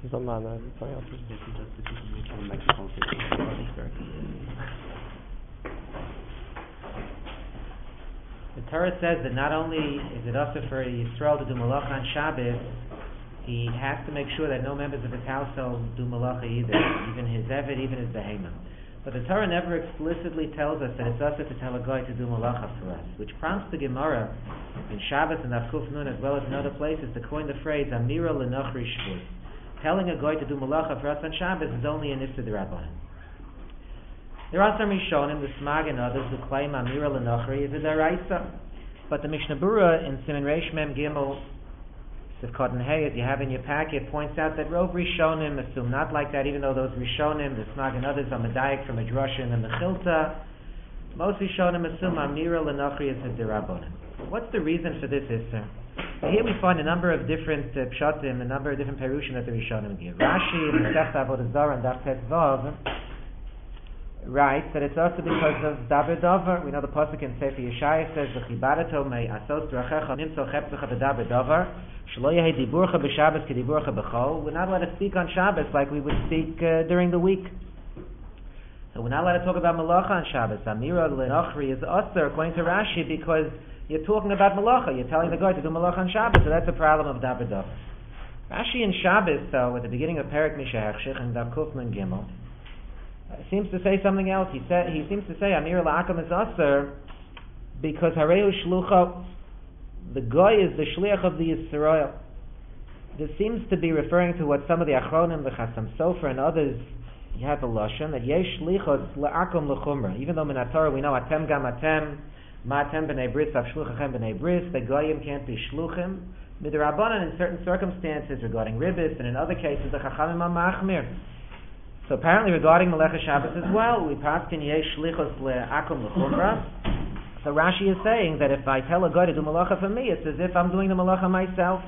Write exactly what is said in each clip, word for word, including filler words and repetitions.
It's on mine, uh, something else. The Torah says that not only is it also for Yisrael to do malacha on Shabbos, he has to make sure that no members of his household do malacha either, even his eved, even his behemoth. But the Torah never explicitly tells us that it's also to tell a guy to do malacha for us, which prompts the Gemara in Shabbos and Avkuf Nun as well as in other places to coin the phrase Amira L'Nochri Shvus. Telling a guy to do malacha for us on Shabbos is only an Issa D'Rabbanan. There are some Rishonim, the Smag and others, who claim Amira L'Nochri is a Daraisa. But the Mishnah Berurah in Siman Reish Mem Gimel Sivkot and Hey, as you have in your packet, points out that Rov Rishonim assume not like that, even though those Rishonim, the Smag and others, are Medayik from a Drosha and the Mechilta. Most Rishonim assume Amira L'Nochri is a D'Rabbanan. What's the reason for this Issa? Here we find a number of different uh, pshatim, a number of different perushim that the Rishonim give. Rashi, in Masechta Avodah Zarah and Daf Tet Vav, writes that it's also because of Daber Dover. We know the pasuk in Sefer Yeshaya says, "V'chibadato mei asos drachecha nimtzo chepzecha b'daber Dover, shelo yehi diburcha b'Shabbos k'diburcha b'chol." We're not allowed to speak on Shabbos like we would speak uh, during the week. So we're not allowed to talk about malacha on Shabbos. Amira L'Nochri is usher, according to Rashi, because you're talking about malacha. You're telling the guy to do malacha on Shabbos, so that's a problem of Daber Dover. Rashi in Shabbos, though, at the beginning of Perek Mishahechshich and Daf Kuf Nun Gimel, Uh, seems to say something else. He said he seems to say Amir La'akam is Aser because Hareu Shlucha, the guy is the shliach of the Yisrael. This seems to be referring to what some of the Achronim, the Chasam Sofer, and others have a lashon that Yesh Shlichos La'akum L'Chumra. Even though in Torah we know Atem Gam Atem, Ma'atem B'nei Bris, Av Shluchachem B'nei Bris, the Goyim can't be Shluchim. Midrabanan in certain circumstances regarding Ribbis, and in other cases the Chachamim are Machmir. So apparently regarding Melecha Shabbos as well, we passed in Yesh Shlichos Le'akum L'Chumra. So Rashi is saying that if I tell a guy to do Melecha for me, it's as if I'm doing the Melecha myself.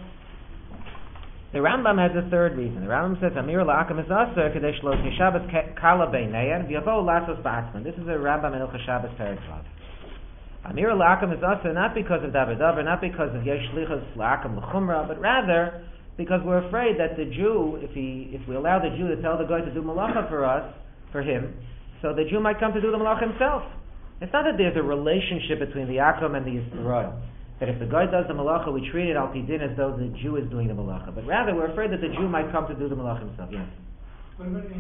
The Rambam has a third reason. The Rambam says, Amir La'akum is Aser, Kadesh Lo Shabbos Kala Beineyan, V'yavo Lasos Ba'atzman. This is a Rambam in Ilcha Shabbos Perek Vav. Amir La'akum is Aser not because of Daber Dover, not because of Yesh Shlichos Le'akum L'Chumra, but rather because we're afraid that the Jew, if he, if we allow the Jew to tell the guy to do malacha for us, for him, so the Jew might come to do the malacha himself. It's not that there's a relationship between the Akum and the Yisrael. That if the guy does the malacha, we treat it al pidin as though the Jew is doing the malacha. But rather, we're afraid that the Jew might come to do the malacha himself. Yes. What about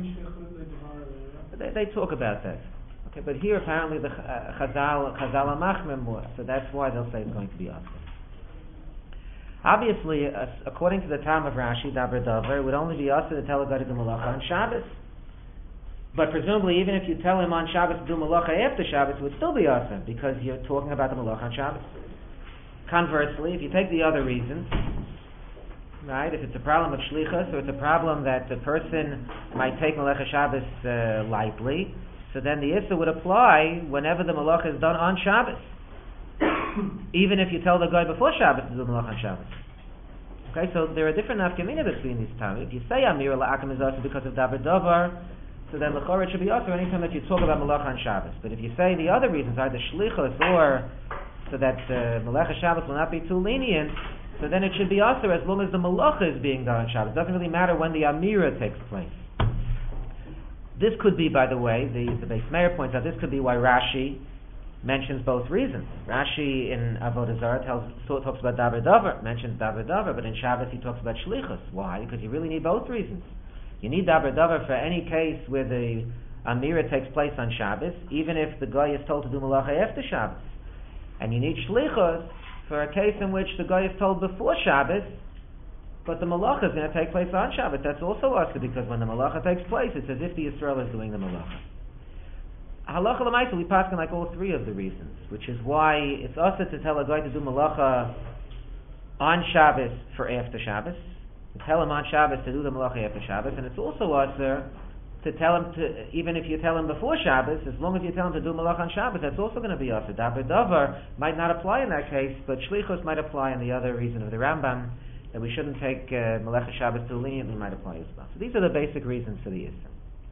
they, they talk about that. Okay, but here apparently the uh, Chazal Chazal Machmir more, so that's why they'll say it's going to be us. Obviously, uh, according to the time of Rashi, Daber Dover, it would only be us to tell a guy to do malacha on Shabbos. But presumably, even if you tell him on Shabbos to do malacha after Shabbos, it would still be us, because you're talking about the malacha on Shabbos. Conversely, if you take the other reasons, right, if it's a problem of shlichus, or it's a problem that the person might take malacha Shabbos uh, lightly, so then the issa would apply whenever the malacha is done on Shabbos. Even if you tell the guy before Shabbos to do malacha on Shabbos. Okay, so there are different nafkamina between these times. If you say Amir La'akim is also because of Daber Dover, so then l'chorah it should be also anytime that you talk about malacha on Shabbos. But if you say the other reasons, either shlichus or so that uh, malacha Shabbos will not be too lenient, so then it should be also as long as the malacha is being done on Shabbos. It doesn't really matter when the Amira takes place. This could be, by the way, the, the Beis Meir points out, this could be why Rashi mentions both reasons. Rashi in Avodah Zarah tells, so talks about Daber Dover, mentions Daber Dover, but in Shabbos he talks about Shlichus. Why? Because you really need both reasons. You need Daber Dover for any case where the Amira takes place on Shabbos, even if the guy is told to do Malacha after Shabbos. And you need Shlichus for a case in which the guy is told before Shabbos, but the Malacha is going to take place on Shabbos. That's also also because when the Malacha takes place, it's as if the Yisrael is doing the Malacha. Halacha l'maisa, we pass on like all three of the reasons, which is why it's also to tell a guy to do malacha on Shabbos for after Shabbos, to tell him on Shabbos to do the malacha after Shabbos, and it's also also to tell him to, even if you tell him before Shabbos, as long as you tell him to do malacha on Shabbos, that's also going to be also. Daber Dover might not apply in that case, but shlichus might apply in the other reason of the Rambam, that we shouldn't take uh, malacha Shabbos too leniently, might apply as well. So these are the basic reasons for the Isser.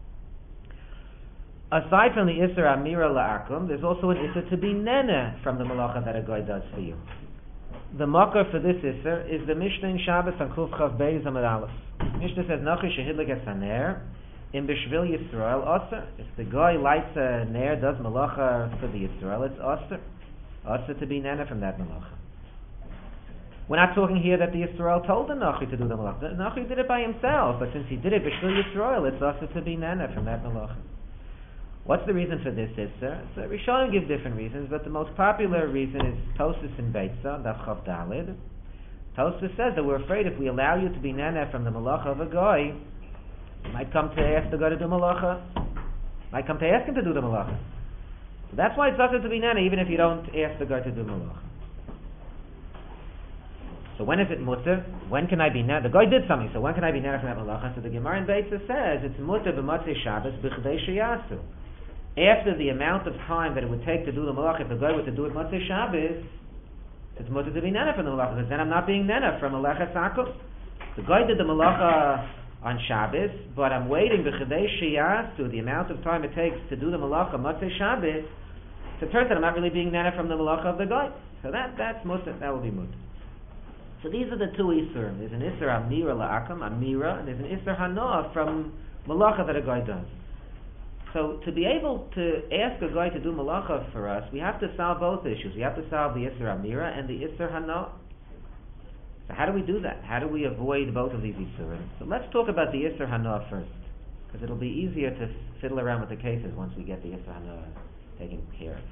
Aside from the Isser Amira La'akum, there's also an Isser to be nene from the malacha that a guy does for you. The makar for this Isser is the Mishnah in Shabbos on Kuf Chav Beis Amud Aleph. Mishnah says, Nachi shehidlik es haner, in Bishvil Yisrael, Osir. If the guy lights a ner, does malacha for the Yisrael, it's Osir. Osir to be nana from that malacha. We're not talking here that the Yisrael told the Nachi to do the malacha. The Nachi did it by himself, but since he did it Bishvil Yisrael, it's Osir to be nana from that malacha. What's the reason for this, Isser? So Rishonim give different reasons, but the most popular reason is Tosfos in Beitza, Daf Chav Dalid. Tosfos says that we're afraid if we allow you to be nana from the malacha of a guy, you might come to ask the guy to do malacha, might come to ask him to do the malacha. So that's why it's also to be nana, even if you don't ask the guy to do malacha. So when is it mutter? When can I be nana? The guy did something, so when can I be nana from that malacha? So the Gemara in Beitza says it's mutter b'matzei Shabbos b'chdei sheyasu. After the amount of time that it would take to do the malacha, if the guy were to do it Motzei Shabbos, it's mutter to be nana from the malacha, because then I'm not being nana from malacha sakus. The guy did the malacha on Shabbos, but I'm waiting b'chadei sheyasu, the amount of time it takes to do the malacha Motzei Shabbos, to turn that I'm not really being nana from the malacha of the guy. So that that's mutter, that will be mutter. So these are the two isurim. There's an isur amira la'akam, amira, and there's an isur hana from malacha that a guy does. So to be able to ask a guy to do malacha for us, we have to solve both issues. We have to solve the Isser Amira and the Isser Hana. So how do we do that? How do we avoid both of these Issurim? So let's talk about the Isser Hana first, because it'll be easier to fiddle around with the cases once we get the Isser Hana taken care of.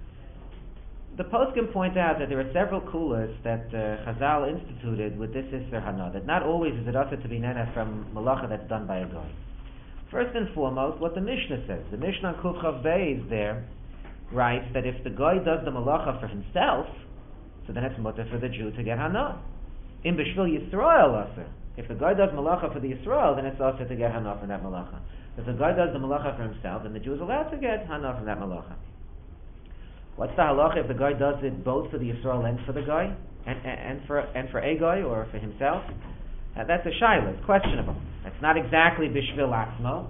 The poskim point out that there are several kulas that uh, Chazal instituted with this Isser Hana, that not always is it also to be nana from malacha that's done by a guy. First and foremost, what the Mishnah says. The Mishnah on Kuf Chav Beis there writes that if the guy does the malacha for himself, so then it's mutter for the Jew to get hana. In Bishvil Yisrael also, if the guy does malacha for the Yisrael, then it's also to get hana from that malacha. If the guy does the malacha for himself, then the Jew is allowed to get hana from that malacha. What's the halacha if the guy does it both for the Yisrael and for the guy, and, and, and for and for a guy or for himself? Uh, that's a shaila. It's questionable. It's not exactly bishvil atzmo,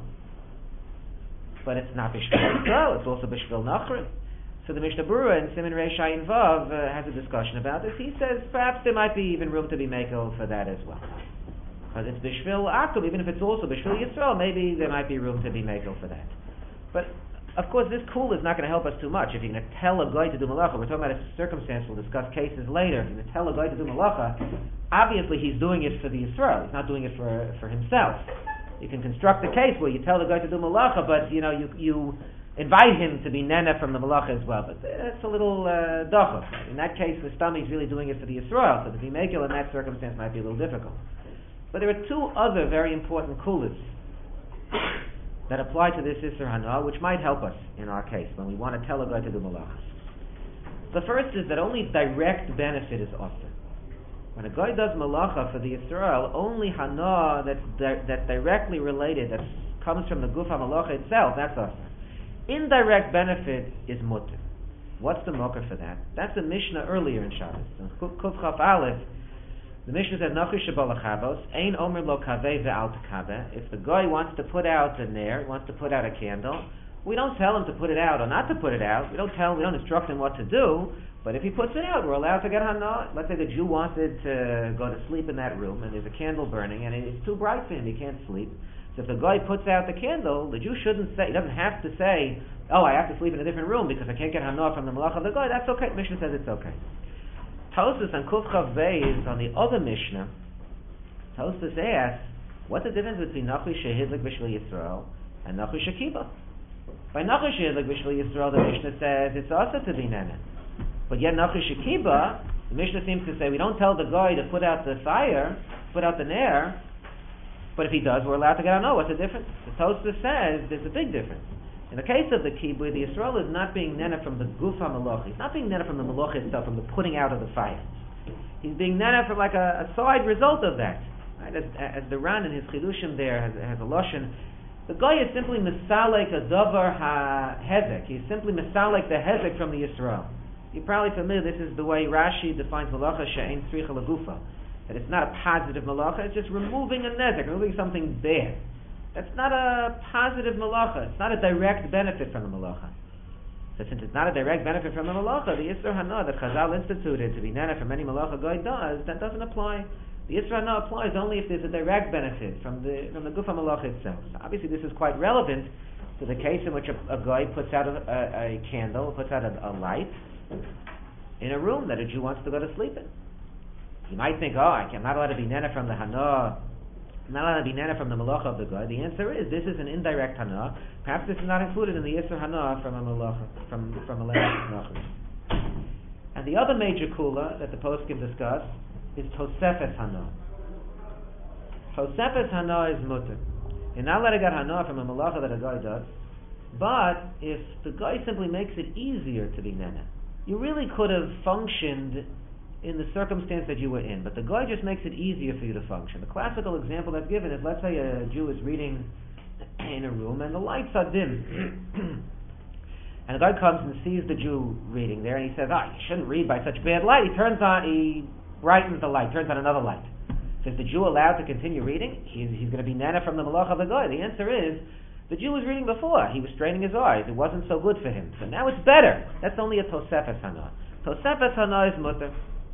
but it's not bishvil Yisrael. It's also bishvil nachri. So the Mishnah Berurah in Siman Reish Ayin Vav uh, has a discussion about this. He says perhaps there might be even room to be mekel for that as well, because it's bishvil akum. Even if it's also bishvil Yisrael, maybe there might be room to be mekel for that. But of course, this kul is not going to help us too much. If you're going to tell a guy to do malacha, we're talking about a circumstance, we'll discuss cases later. If you're going to tell a guy to do malacha, obviously he's doing it for the Yisrael. He's not doing it for for himself. You can construct a case where you tell the guy to do malacha, but you know you you invite him to be nena from the malacha as well. But that's a little uh, dachos. In that case, the stomach is really doing it for the Yisrael. So to be mekel in that circumstance might be a little difficult. But there are two other very important kulas that apply to this Isser Hana, which might help us in our case when we want to tell a guy to do malachas. The first is that only direct benefit is offered. When a guy does malacha for the Yisrael, only Hana that's, di- that's directly related, that comes from the Guf HaMalacha itself, that's offered. Indirect benefit is mutter. What's the mocker for that? That's the Mishnah earlier in Shabbos. In Kuf Chaf Aleph, the Mishnah says, Nachi Shabalachavos, Ein Omer Lo Kaveh Ve'al Tekaveh. If the guy wants to put out a ner, wants to put out a candle, we don't tell him to put it out or not to put it out. We don't tell him, we don't instruct him what to do. But if he puts it out, we're allowed to get hana. Let's say the Jew wanted to go to sleep in that room, and there's a candle burning, and it's too bright for him, he can't sleep. So if the guy puts out the candle, the Jew shouldn't say, he doesn't have to say, oh, I have to sleep in a different room because I can't get hana from the malach of the guy. That's okay. Mishnah says it's okay. Tosfos and Kuf Chav Beis on the other Mishnah, Tosfos asks, what's the difference between Nachi Shehidlik B'Shvil Yisrael and Nachi Shekiba? By Nachi Shehidlik B'Shvil Yisrael, the Mishnah says it's also to be nana. But yet Nachi Shekiba, the Mishnah seems to say we don't tell the guy to put out the fire, put out the ner, but if he does, we're allowed to get out. No, what's the difference? The Tosfos says there's a big difference. In the case of the kibui, the Yisrael is not being nena from the guf ha-malach. He's not being nena from the malach itself, from the putting out of the fire. He's being nena from like a, a side result of that. Right? As, as the Ran in his chidushim there has, has a lashon, the guy is simply misalek a davar ha-hezek. He's simply misalek the hezek from the Yisrael. You're probably familiar. This is the way Rashi defines malacha she'ein tzricha lagufa. That it's not a positive malacha. It's just removing a nezek, removing something bad. That's not a positive malacha. It's not a direct benefit from the malacha. So since it's not a direct benefit from the malacha, the Yisur Hana that Chazal instituted to be nana from any malacha guy does, that doesn't apply The Isra Hana applies only if there's a direct benefit from the from the Guf HaMalacha itself. So obviously this is quite relevant to the case in which a, a guy puts out a, a, a candle, puts out a, a light in a room that a Jew wants to go to sleep in. You might think, oh, I'm not allowed to be nena from the Hana, I'm not allowed to be nena from the Malacha of the guy. The answer is, this is an indirect Hana. Perhaps this is not included in the Isra Hana from a Malacha, from, from a Malacha. And the other major kula that the poskim discuss is Tosefes Hana. Tosefes Hana is mutter. You're not allowed to get Hana from a Malacha that a guy does, but if the guy simply makes it easier to be nena, you really could have functioned in the circumstance that you were in, but the guy just makes it easier for you to function. The classical example that's given is, let's say a Jew is reading in a room and the lights are dim. And a guy comes and sees the Jew reading there, and he says, "Ah, you shouldn't read by such bad light." He turns on, he brightens the light, turns on another light. So is the Jew allowed to continue reading? He's, he's going to be nana from the malach of the guy. The answer is, the Jew was reading before. He was straining his eyes. It wasn't so good for him. So now it's better. That's only a tosefes hana. Tosefes hana is mutter.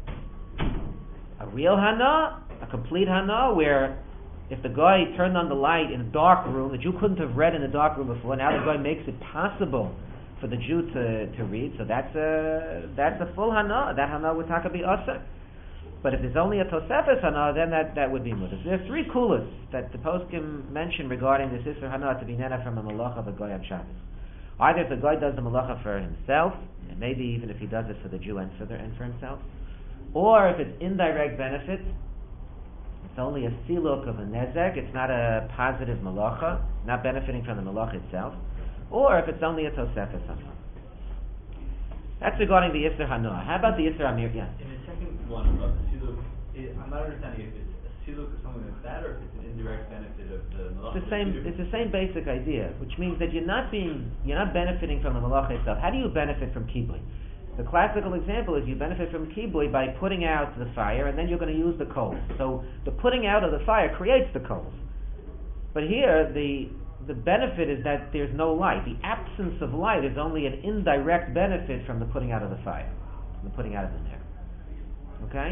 A real hana, a complete hana, where if the guy turned on the light in a dark room, the Jew couldn't have read in a dark room before. Now the guy makes it possible for the Jew to, to read, so that's a that's a full hana. That hana would taka be asa. But if there's only a tosefes hana, then that, that would be mutter. So there are three kulas that the poskim mentioned regarding this isser hana to be nena from a malacha of a goy on Shabbos. Either if the guy does the malacha for himself, and maybe even if he does it for the Jew and for the, and for himself, or if it's indirect benefit, it's only a siluk of a nezek. It's not a positive malacha, not benefiting from the malacha itself. Or if it's only a tosefes hana. That's regarding the Isser Hana. How about the Isser Amir? Yeah. In the second one about the siluk, I'm not understanding if it's a siluk or something like that, or if it's an indirect benefit of the malacha. It's the same. It's the same basic idea, which means that you're not being, you're not benefiting from the malacha itself. How do you benefit from kibui? The classical example is you benefit from kibui by putting out the fire, and then you're going to use the coals. So the putting out of the fire creates the coals. But here the The benefit is that there's no light. The absence of light is only an indirect benefit from the putting out of the fire, from the putting out of the air. Okay?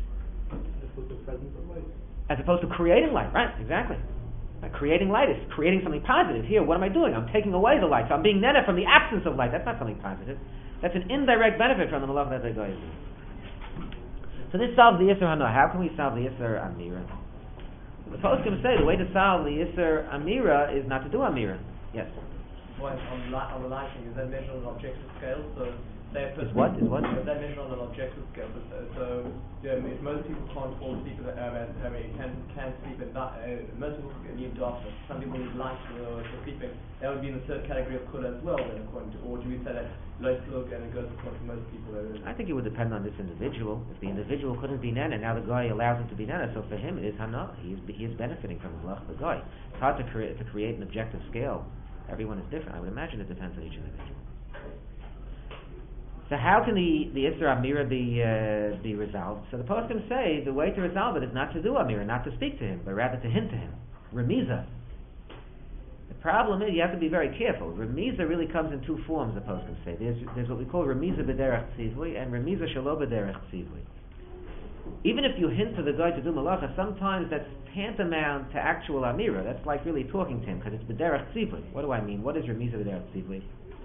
As opposed to creating light, right? Exactly. By creating light is creating something positive. Here, what am I doing? I'm taking away the light. So I'm being nena from the absence of light. That's not something positive. That's an indirect benefit from the malach that they go into. So this solves the Isser Hana. How can we solve the Isser Amira? The poskim say the way to solve the Isser Amira is not to do Amira. Yes. Well, on, li- on the lighting, is that measured on an objective scale? So, say is what? Is what? Is that measured on an objective scale? So, so yeah, if most people can't fall asleep, uh, I mean, can can sleep at night. Uh, most people need darkness. Some people need light for, for sleeping. That would be in a certain category of kula as well, then, according to. Or do we say that low look and it goes according to most people? I think it would depend on this individual. If the individual couldn't be nana, now the guy allows him to be nana, so for him it is hana. He is he is benefiting from the malach of the guy. It's hard to create to create an objective scale. Everyone is different. I would imagine it depends on each individual. So how can the, the Isser Amira be uh, be resolved? So the poskim say the way to resolve it is not to do Amira, not to speak to him, but rather to hint to him. Remiza. The problem is you have to be very careful. Remiza really comes in two forms, the poskim say. There's, there's what we call Remiza b'derech tzivui and Remiza shelo b'derech tzivui. Even if you hint to the guy to do malacha, sometimes that's tantamount to actual Amira. That's like really talking to him, because it's b'derech tzivui. What do I mean? What is Remiza b'derech tzivui?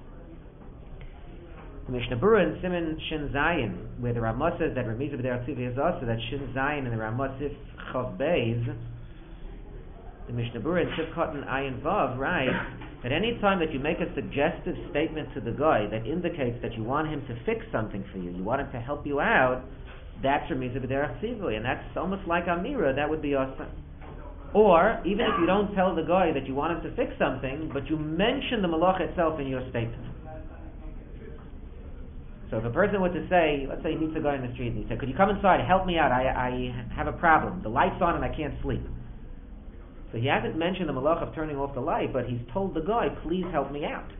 The Mishnah Berurah in Siman Shin Zayin, where the Ramah says that Remiza b'derech tzivui is also that Shin Zayin and the Ramah Sif Chav Beis, the Mishnah Berurah in Sifkat and Ayin Vav writes that any time that you make a suggestive statement to the guy that indicates that you want him to fix something for you, you want him to help you out, that's Remiza b'derech tzivui, and that's almost like Amira. That would be awesome. Or even if you don't tell the guy that you want him to fix something, but you mention the malach itself in your statement. So if a person were to say, let's say he meets a guy in the street and he said, "Could you come inside, help me out, I, I have a problem, the light's on and I can't sleep." So he hasn't mentioned the malach of turning off the light, but he's told the guy, "Please help me out."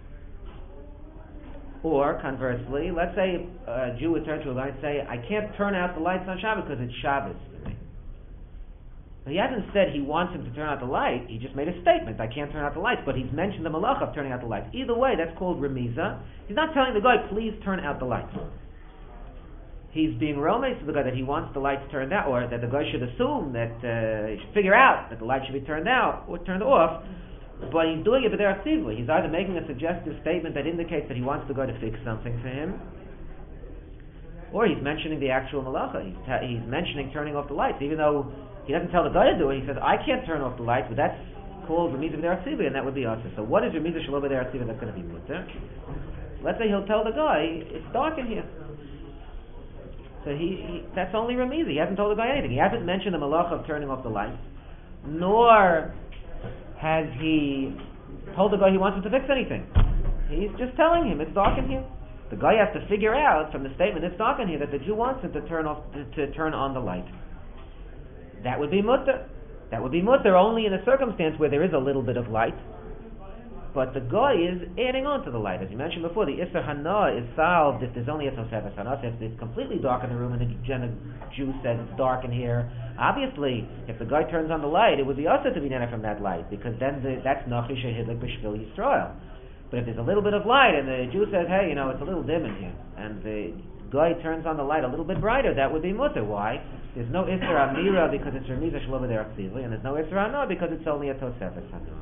Or conversely, let's say a Jew would turn to a guy and say, "I can't turn out the lights on Shabbos because it's Shabbos." He hasn't said he wants him to turn out the light, he just made a statement, "I can't turn out the lights," but he's mentioned the malach of turning out the lights. Either way, that's called remiza. He's not telling the guy, "Please turn out the lights." he's being romanes to the guy that he wants the lights turned out, or that the guy should assume that uh, he should figure out that the light should be turned out or turned off. But he's doing it b'derech tzivui. He's either making a suggestive statement that indicates that he wants the guy to fix something for him, or he's mentioning the actual malacha. He's, ta- he's mentioning turning off the lights, even though he doesn't tell the guy to do it. He says, I can't turn off the lights, but that's called Remiza b'derech tzivui, and that would be usher. So what is Remiza shalom b'derech tzivui that's going to be mutter? Let's say he'll tell the guy, it's dark in here. So he, he that's only Remiza. He hasn't told the guy anything. He hasn't mentioned the malacha of turning off the lights, nor has he told the guy he wants him to fix anything. He's just telling him it's dark in here. The guy has to figure out from the statement it's dark in here that the Jew wants him to turn off to, to turn on the light. That would be mutter. That would be mutter only in a circumstance where there is a little bit of light, but the guy is adding on to the light. As you mentioned before, the Isser Hana is solved if there's only a Tosefes Hana. If it's completely dark in the room and the Jew says it's dark in here, obviously, if the guy turns on the light, it would be also to be nana from that light, because then the, that's Nachi Shehidlik B'Shvil Yisrael. But if there's a little bit of light and the Jew says, hey, you know, it's a little dim in here, and the guy turns on the light a little bit brighter, that would be mutter. Why? There's no Isser Amira because it's Remiza Shalom B'derech Tzivui, and there's no Isser Hana because it's only a Tosefes Hana.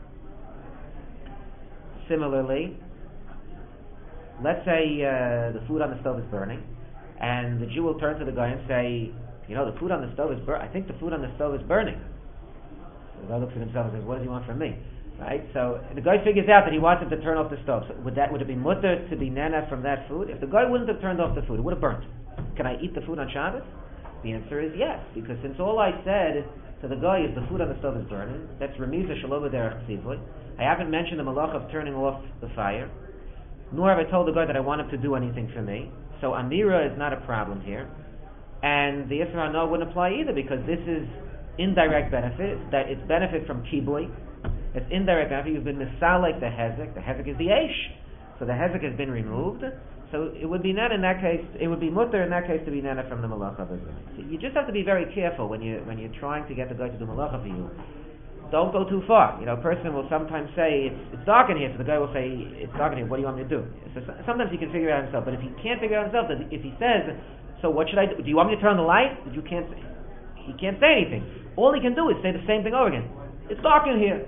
Similarly, let's say uh, the food on the stove is burning, and the Jew will turn to the guy and say, you know, the food on the stove is burning. I think the food on the stove is burning. So the guy looks at himself and says, what does he want from me? Right? So the guy figures out that he wants him to turn off the stove. So would that would it be mutter to be nana from that food? If the guy wouldn't have turned off the food, it would have burnt. Can I eat the food on Shabbos? The answer is yes, because since all I said to the guy is the food on the stove is burning, that's Remiza Shalom B'derech Tzivui. I haven't mentioned the malach of turning off the fire, nor have I told the guy that I want him to do anything for me. So Amira is not a problem here. And the Isra Hana wouldn't apply either, because this is indirect benefit. It's, that it's benefit from kibui. It's indirect benefit. You've been misalek the hezek. The hezek is the eish. So the hezek has been removed. So it would be nana in that case, it would be mutter in that case to be nana from the malacha. So you just have to be very careful when you when you're trying to get the guy to do malacha for you. Don't go too far. You know, a person will sometimes say it's it's dark in here, so the guy will say it's dark in here. What do you want me to do? So sometimes he can figure it out himself. But if he can't figure it out himself, then if he says, so what should I do? Do you want me to turn on the light? You can't. Say, he can't say anything. All he can do is say the same thing over again. It's dark in here.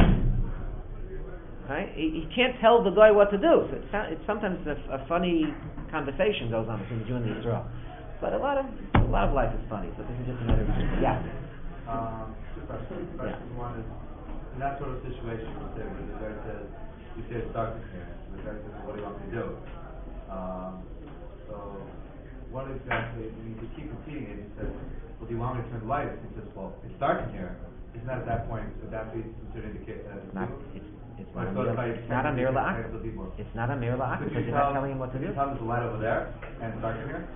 Right? He, he can't tell the guy what to do. So it's, it's sometimes a, a funny conversation goes on between the Jew and the Israel. But a lot of a lot of life is funny. So this is just another. Yeah. Um, two questions. The first Yeah. one is, in that sort of situation, you say, when the guy says, you say it's dark in here, and the guy says, what do you want me to do? Um, so, what exactly, when you keep repeating it, he says, well, do you want me to turn the light? He says, well, it's dark in here. Isn't that at that point, would that be considered indicate uh, It's not. It's, it's Well, not. so A if I- mir- it's not a mir la'ak. if I- if I- It's not a mir la'ak Could because you you're not tell- telling him what to could do. you tell him there's a light over there, and it's dark in here?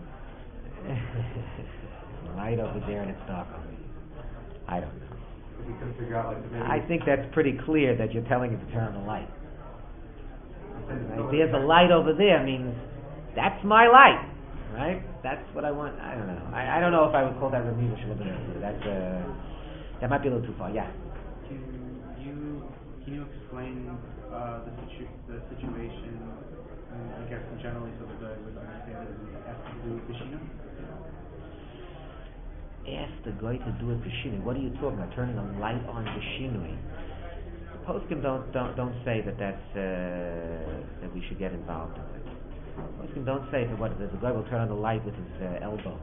Light over there and it's dark over here. I don't know. If you couldn't figure out, like, maybe... I think that's pretty clear that you're telling him to turn on the light. Right? Right? There's a light over there means that's my light, right? That's what I want. I don't know. I, I don't know if I would call that Remiza Shalom B'derech Tzivui. That's uh, that might be a little too far. Yeah. Can you can you explain uh, the situ- the situation? uh, I guess generally, so that I would understand it. It has to do with Bishina. Ask the guy to do a b'shinui. What are you talking about? Turning a light on b'shinui. The poskim don't don't don't say that that's uh, that we should get involved in it. Poskim don't say that what that the guy will turn on the light with his uh, elbow.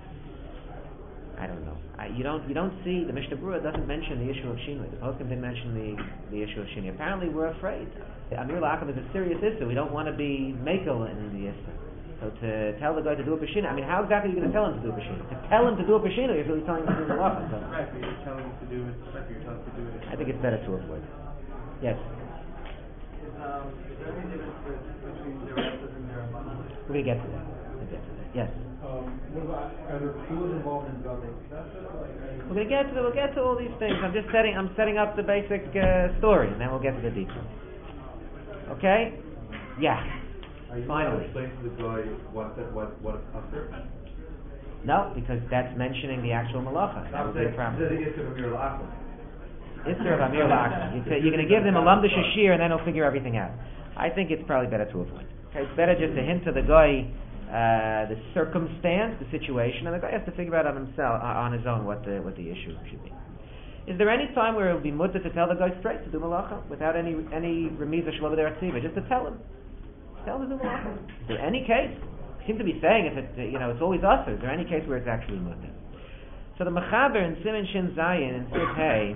I don't know. I, you don't you don't see the Mishnah Berurah doesn't mention the issue of shinui. The poskim didn't mention the the issue of shinui. Apparently, we're afraid. Amir la'akav is a serious issue. We don't want to be makel in the issue. So to tell the guy to do a b'shinui, I mean, how exactly are you going to tell him to do a b'shinui? To tell him to do a b'shinui is really telling him to do the malacha. So Right, but you're telling him to do it. Right, but you're telling him to do it. I think it's better to avoid. Yes. Is, um, is there any difference between directives and derabbanan? We're going to get to that. We'll get to that. Yes. Um, what about, are there tools involved in building? We're going to get to we'll get to all these things. I'm just setting I'm setting up the basic uh, story, and then we'll get to the details. Okay? Yeah. Are you Finally. explain to the guy what the, what what is usher? No, because that's mentioning the actual malacha. That would be a problem. This is the Amir la'ak. Isser of Amir la'ak. You're going to give him a lamda shashir, and then he'll figure everything out. I think it's probably better to avoid. Okay, it's better just to hint to the guy. uh, the circumstance, the situation, and the guy has to figure out on himself, uh, on his own, what the what the issue should be. Is there any time where it would be mutter to tell the guy straight to do malacha without any any remiza shelo b'derech tzivah, just to tell him, tell him to do malacha? Is there any case? You seem to be saying if it, you know, it's always us. Is there any case where it's actually mutter? So the Mechaber in Siman Shin Zayin in Sif Hey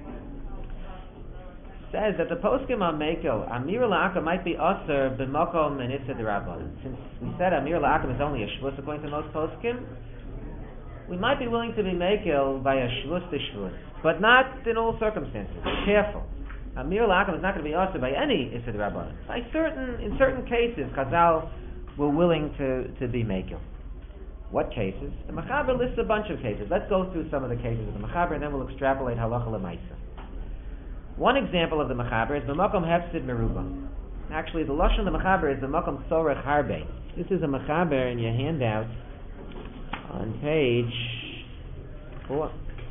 says that the poskim on Mekel, Amir La'akim might be usher b'makom and Issa d'Rabbanan. Since we said Amir La'akim is only a shvus according to most poskim, we might be willing to be Mekel by a shvus to shvus, but not in all circumstances. Be careful. Amir La'akim is not going to be usher by any Issa d'Rabbanan. By certain, in certain cases, Chazal were willing to, to be Mekel. What cases? The Mechaber lists a bunch of cases. Let's go through some of the cases of the Mechaber, and then we'll extrapolate halacha l'maisa. One example of the Mechaber is b'makom hefsid meruba. Actually, the lashon of the Mechaber is b'makom tzorech harbe. This is a Mechaber in your handout on page four.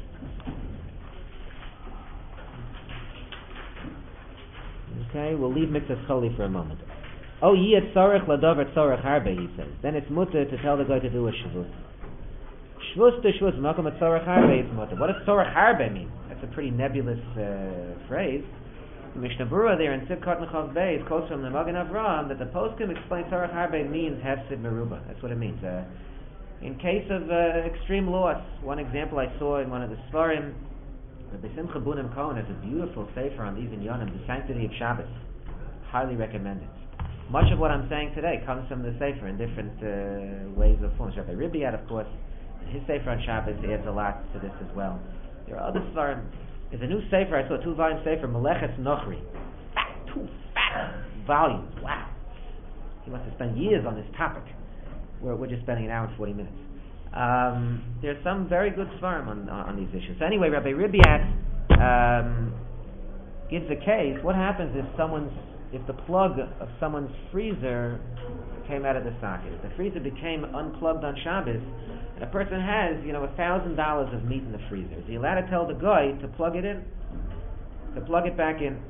Okay, we'll leave mitzvah choli for a moment. Oh, yiyat tzorech ladover tzorech harbe, he says. Then it's mutter to tell the guy to do a shvus. Shvus to shvus, b'makom at tzorech harbe, it's mutter. What does tzorech harbe mean? That's a pretty nebulous uh, phrase. Mishnah Berurah there in Sivkot Nechav Beis quotes from the Magen Avraham that the poskim explains Tzorech Harbe means hefsid meruba. That's what it means. Uh, in case of uh, extreme loss, one example I saw in one of the Svarim, Rabbi Simcha Bunim Cohen has a beautiful sefer on these inyanim, the sanctity of Shabbos. Highly recommend it. Much of what I'm saying today comes from the sefer in different uh, ways or forms. Rabbi Ribiat, of course, his sefer on Shabbos adds a lot to this as well. There are other svarim. There's a new sefer, I saw a two-volume sefer, Melechetz Nochri. Fat, two fat volumes. Wow. He must have spent years on this topic. We're, we're just spending an hour and forty minutes. Um, there's some very good svarim on, on, on these issues. So anyway, Rabbi Ribiat um, gives a case. What happens if someone's, if the plug of someone's freezer came out of the socket? If the freezer became unplugged on Shabbos, and a person has, you know, a thousand dollars of meat in the freezer, is he allowed to tell the guy to plug it in? To plug it back in?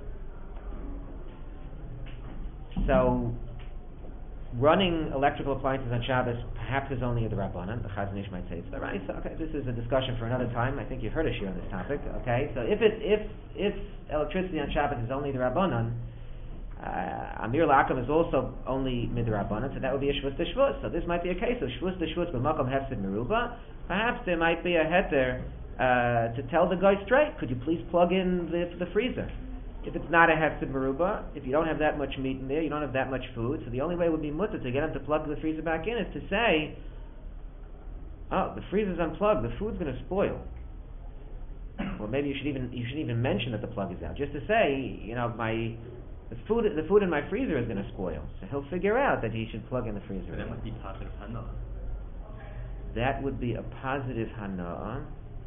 So, running electrical appliances on Shabbos perhaps is only a D'Rabbanan. The Chazon Ish might say it's the right. So, okay, this is a discussion for another time. I think you've heard us here on this topic. Okay, so if it if if electricity on Shabbos is only the D'Rabbanan, Uh, Amir La'akim is also only midrabanan, so that would be a shvus to shvus. So this might be a case of shvus to shvus b'makom hefsid meruba. Perhaps there might be a heter uh, to tell the guy straight, could you please plug in the, the freezer? If it's not a hefsid meruba, if you don't have that much meat in there, you don't have that much food, so the only way would be mutter to get him to plug the freezer back in is to say, oh, the freezer's unplugged, the food's going to spoil. Or maybe you should even you should even mention that the plug is out, just to say, you know, my The food, the food in my freezer is going to spoil. So he'll figure out that he should plug in the freezer. But that must be positive hana. That would be a positive hana.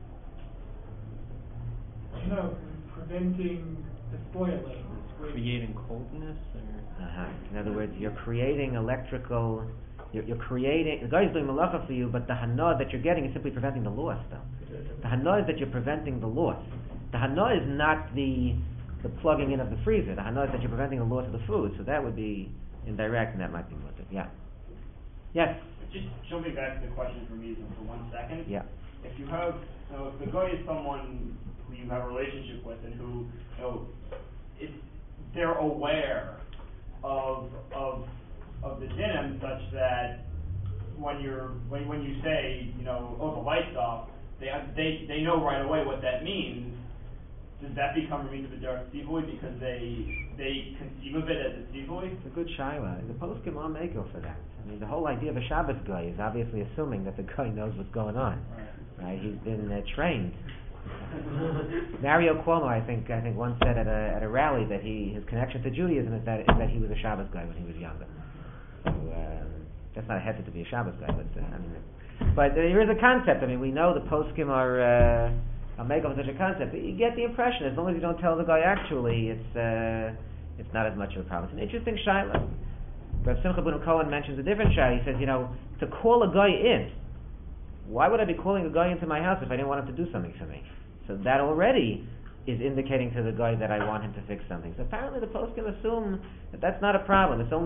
No, preventing the spoiling. Creating coldness, or Uh-huh. In other words, you're creating electrical. You're, you're creating. The guy's doing malacha for you, but the hana that you're getting is simply preventing the loss. Though the hana is that you're preventing the loss. The hana is not the the plugging in of the freezer. The hana is that you're preventing the loss of the food, so that would be indirect, and that might be mutter. Yeah. Yes. Just jumping back to the question for me for one second. Yeah. If you have, you know, if the guy is someone who you have a relationship with and who, you know, it, they're aware of of of the dinim such that when you're when when you say, you know, oh, the light's off, they they they know right away what that means. Does that become Remitah B'derech Tzivui because they they conceive of it as a tzivui? It's a good shaila. The poskim are makel for that. I mean, the whole idea of a Shabbos guy is obviously assuming that the guy knows what's going on. Right? Right? He's been uh, trained. Mario Cuomo, I think, I think once said at a at a rally that he his connection to Judaism is that is that he was a Shabbos guy when he was younger. So uh, that's not a heter to be a Shabbos guy, but uh, I mean, but there is a concept. I mean, we know the poskim are. Uh, I'll make up such a concept. But you get the impression, as long as you don't tell the guy actually, it's uh, it's not as much of a problem. It's an interesting shaila. Rav Simcha Bunim Cohen mentions a different shaila. He says, you know, to call a guy in, why would I be calling a guy into my house if I didn't want him to do something for me? So that already is indicating to the guy that I want him to fix something. So apparently the post can assume that that's not a problem. It's only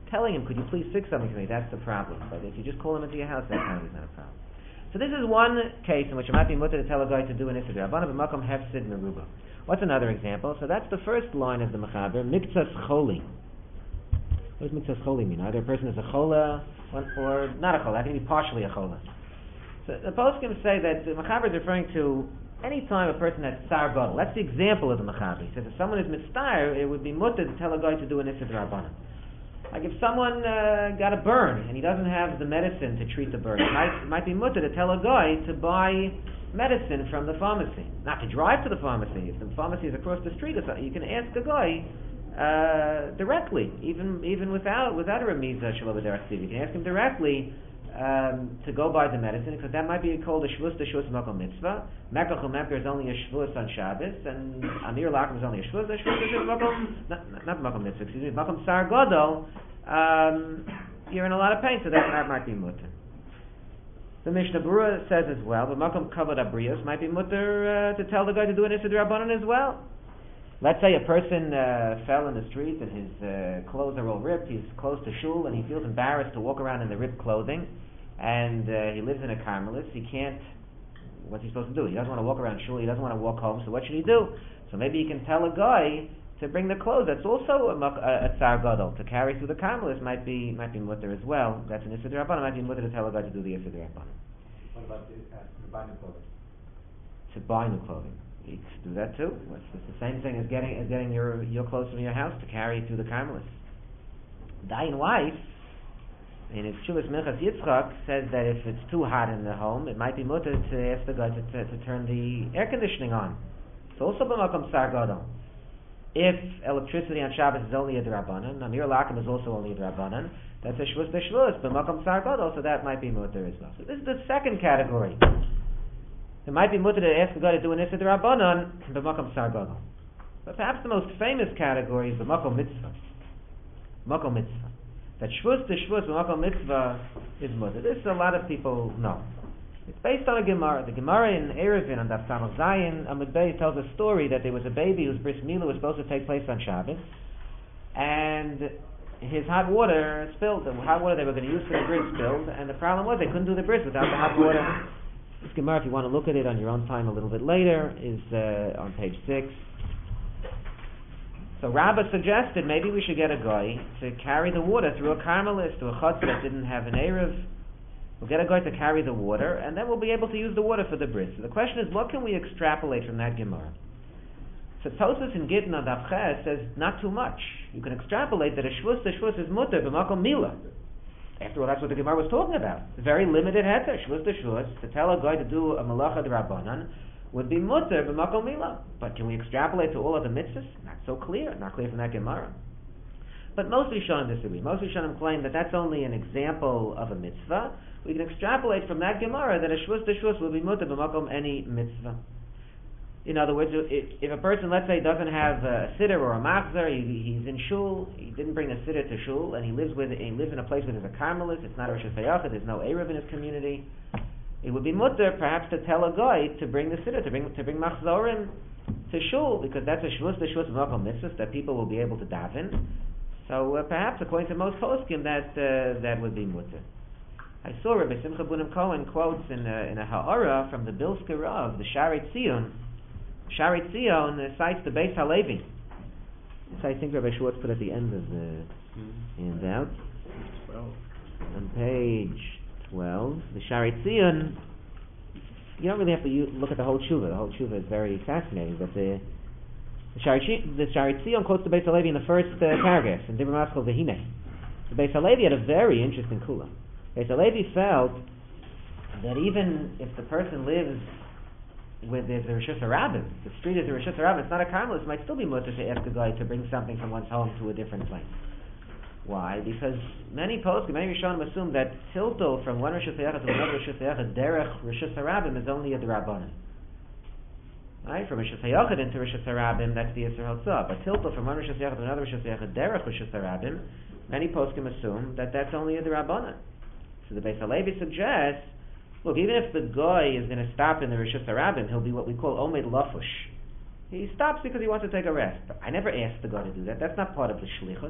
telling him, could you please fix something for me, that's the problem. But if you just call him into your house, that kind of is not a problem. So this is one case in which it might be mutter to tell a guy to do an issa d'Rabbanan b'makom hefsid meruba. What's another example? So that's the first line of the Mechaber, miktzas choli. What does miktzas choli mean? Either a person is a chola or not a chola. That can be partially a chola. So the poskim say that the Mechaber is referring to any time a person has tsar gadol. That's the example of the Mechaber. He says if someone is mitzvah, it would be mutter to tell a guy to do an issa d'Rabbanan. Like if someone uh, got a burn and he doesn't have the medicine to treat the burn, it might, it might be mutter to tell a guy to buy medicine from the pharmacy. Not to drive to the pharmacy. If the pharmacy is across the street or something, you can ask a guy uh, directly, even even without without a remiza shelo b'derech tzvi. You can ask him directly um, to go buy the medicine, because that might be called a shvus d'shvus makom mitzvah. Mekach u'mekar is only a shvus on Shabbos, and Amir Lakim is only a shvus. A shvus d'shvus makom, not not makom mitzvah, excuse me, makom sar gadol. Um, you're in a lot of pain, so that, that might be mutter. The Mishnah Berurah says as well, but makom kavod abrios might be mutter uh, to tell the guy to do an issa d'Rabbanan as well. Let's say a person uh, fell in the street and his uh, clothes are all ripped, he's close to shul, and he feels embarrassed to walk around in the ripped clothing, and uh, he lives in a Carmelis. He can't, what's he supposed to do? He doesn't want to walk around shul, he doesn't want to walk home, so what should he do? So maybe he can tell a guy to bring the clothes. That's also a, a, a tsar gadol. To carry through the Carmelis might be might be mutter as well. That's an issa d'Rabbanan. Might be mutter to tell a guy to do the issa d'Rabbanan. What about the, uh, to buy new clothing? To buy new clothing. You can do that too. It's, it's the same thing as getting as getting your your clothes from your house to carry through the Carmelis. Dying wife, in his Chuvas Minchas Yitzchak, says that if it's too hot in the home, it might be mutter to ask the guy to, to, to turn the air conditioning on. It's also b'makom tsar gadol. If electricity on Shabbos is only a d'Rabbanan, Amir Lakim is also only a d'Rabbanan, that's a shvus d'shvus, b'makom tsar gadol, so that might be mutter as well. So this is the second category. It might be mutter to ask a guy to do an issa d'Rabbanan, b'makom tsar gadol. But perhaps the most famous category is b'makom mitzvah. Makom mitzvah. That shvus d'shvus, b'makom mitzvah is mutter. This a lot of people know. It's based on a Gemara. The Gemara in Erevin on Daf Samach Zayin Amud Beis tells a story that there was a baby whose bris milah was supposed to take place on Shabbos, and his hot water spilled. The hot water they were going to use for the bris spilled, and the problem was they couldn't do the bris without the hot water. This Gemara, if you want to look at it on your own time a little bit later, is uh, on page six. So Rabbah suggested maybe we should get a guy to carry the water through a Carmelis, to a chutz that didn't have an Erev. We'll get a guy to carry the water, and then we'll be able to use the water for the bris. So the question is, what can we extrapolate from that Gemara? So Tosfos in Gittin on Daf Ches says, not too much. You can extrapolate that a shvus to shvus is mutter b'makom milah. After all, that's what the Gemara was talking about. Very limited heter, shvus to shvus, to tell a guy to do a malacha d'Rabbanan would be mutter b'makom milah. But can we extrapolate to all other mitzvahs? Not so clear. Not clear from that Gemara. But most Rishonim disagree. Most Rishonim claim that that's only an example of a mitzvah. We can extrapolate from that Gemara that a shvus to shvus will be mutter b'makom any mitzvah. In other words, if, if a person, let's say, doesn't have a siddur or a machzer, he, he's in shul, he didn't bring a siddur to shul, and he lives with he lives in a place where there's a Carmelis, it's not a Rosh Hashanah, there's no Erev in his community, it would be mutter perhaps to tell a guy to bring the siddur, to bring to bring machzorim to shul, because that's a shvus to shvus b'makom mitzvah that people will be able to daven. So uh, perhaps, according to most poskim, that uh, that would be mutter. I saw Rabbi Simcha Bunim Cohen quotes in a, in a ha'ara from the Bilsker Rav, the Shaarei Tzion. Shaarei Tzion uh, cites the Beis Halevi. This I think Rabbi Schwartz put at the end of the handout. On page twelve, the Shaarei Tzion. You don't really have to u- look at the whole tshuva. The whole tshuva is very fascinating, but the the Shaarei, the Shaarei Tzion quotes the Beis Halevi in the first uh, paragraph in Dibur Maskal Vehine. The Beis Halevi had a very interesting kula. Beis Halevi felt that even if the person lives with there's a Rishus Harabim, the street is a Rishus Harabim, it's not a Carmelis, it might still be mutter to ask a guy to bring something from one's home to a different place. Why? Because many poskim, many Rishonim assume that tiltul from one Rishus Hayachah to another Rishus Hayachah, derech Rishus Harabim, is only a d'Rabbanan. Right? From Rishus Hayachah into Rishus Harabim, that's the Yisur Hotzah. But tiltul from one Rishus Hayachah to another Rishus Hayachah, derech Rishus Harabim, many poskim assume that that's only a d'Rabbanan. So the Beis Halevi suggests, look, even if the guy is going to stop in the Rishus Harabim, he'll be what we call Omed Lafush. He stops because he wants to take a rest. But I never asked the guy to do that. That's not part of the Shlichus.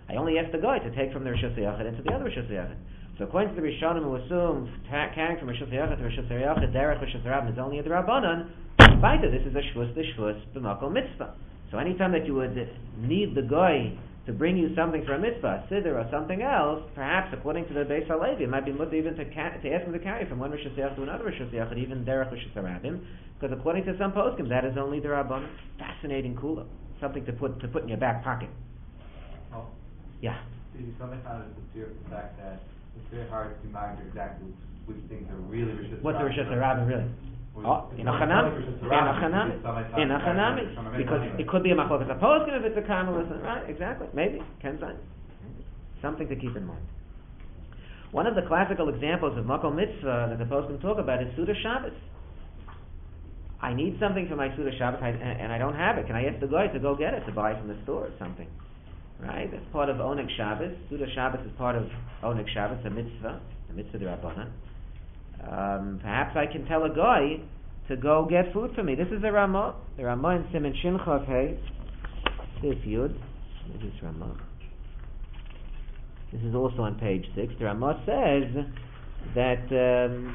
I only asked the guy to take from the Rishus HaYachid into the other Rishus HaYachid. So according to the Rishonim who assume ta- carrying from Rishus HaYachid to Rishus HaYachid, derech Rishus HaRabban is only a D'Rabbanan, Baita, this is a Shvus the Shvus b'makom mitzvah. So anytime that you would need the guy to bring you something for a mitzvah, a siddur or something else, perhaps according to the Beis HaLevi, it might be mutter even to, ca- to ask him to carry from one Rishus HaYachid to another Rishus HaYachid, even derech Rishus HaRabban, because according to some poskim, that is only the Rabbanan. Fascinating kula, something to put to put in your back pocket. Oh, Yeah. see, something kind of sincere the fact that it's very hard to monitor exactly which, which things are really Rishus What's the Rishus HaRabban. HaRabban really? Or Oh, it's in a only chanami, Rishus in a HaRabban, chanami, because somebody in a talks about chanami, it from a because anyway. it could be a machlokas a poskim if it's a karmelis, right? Exactly, maybe, can sein. Something to keep in mind. One of the classical examples of makom mitzvah that the poskim talk about is Suda Shabbos. I need something for my Suda Shabbos I, and, and I don't have it. Can I ask the guy to go get it, to buy from the store or something? Right? That's part of Oneg Shabbos. Suda Shabbos is part of Oneg Shabbos, a mitzvah, a mitzvah d'Rabbanan. Um, perhaps I can tell a guy to go get food for me. This is the Ramah. The Ramah in Siman Shin Chav Hey, Sif Yud. This is Ramah. This is also on page six. The Ramah says that um,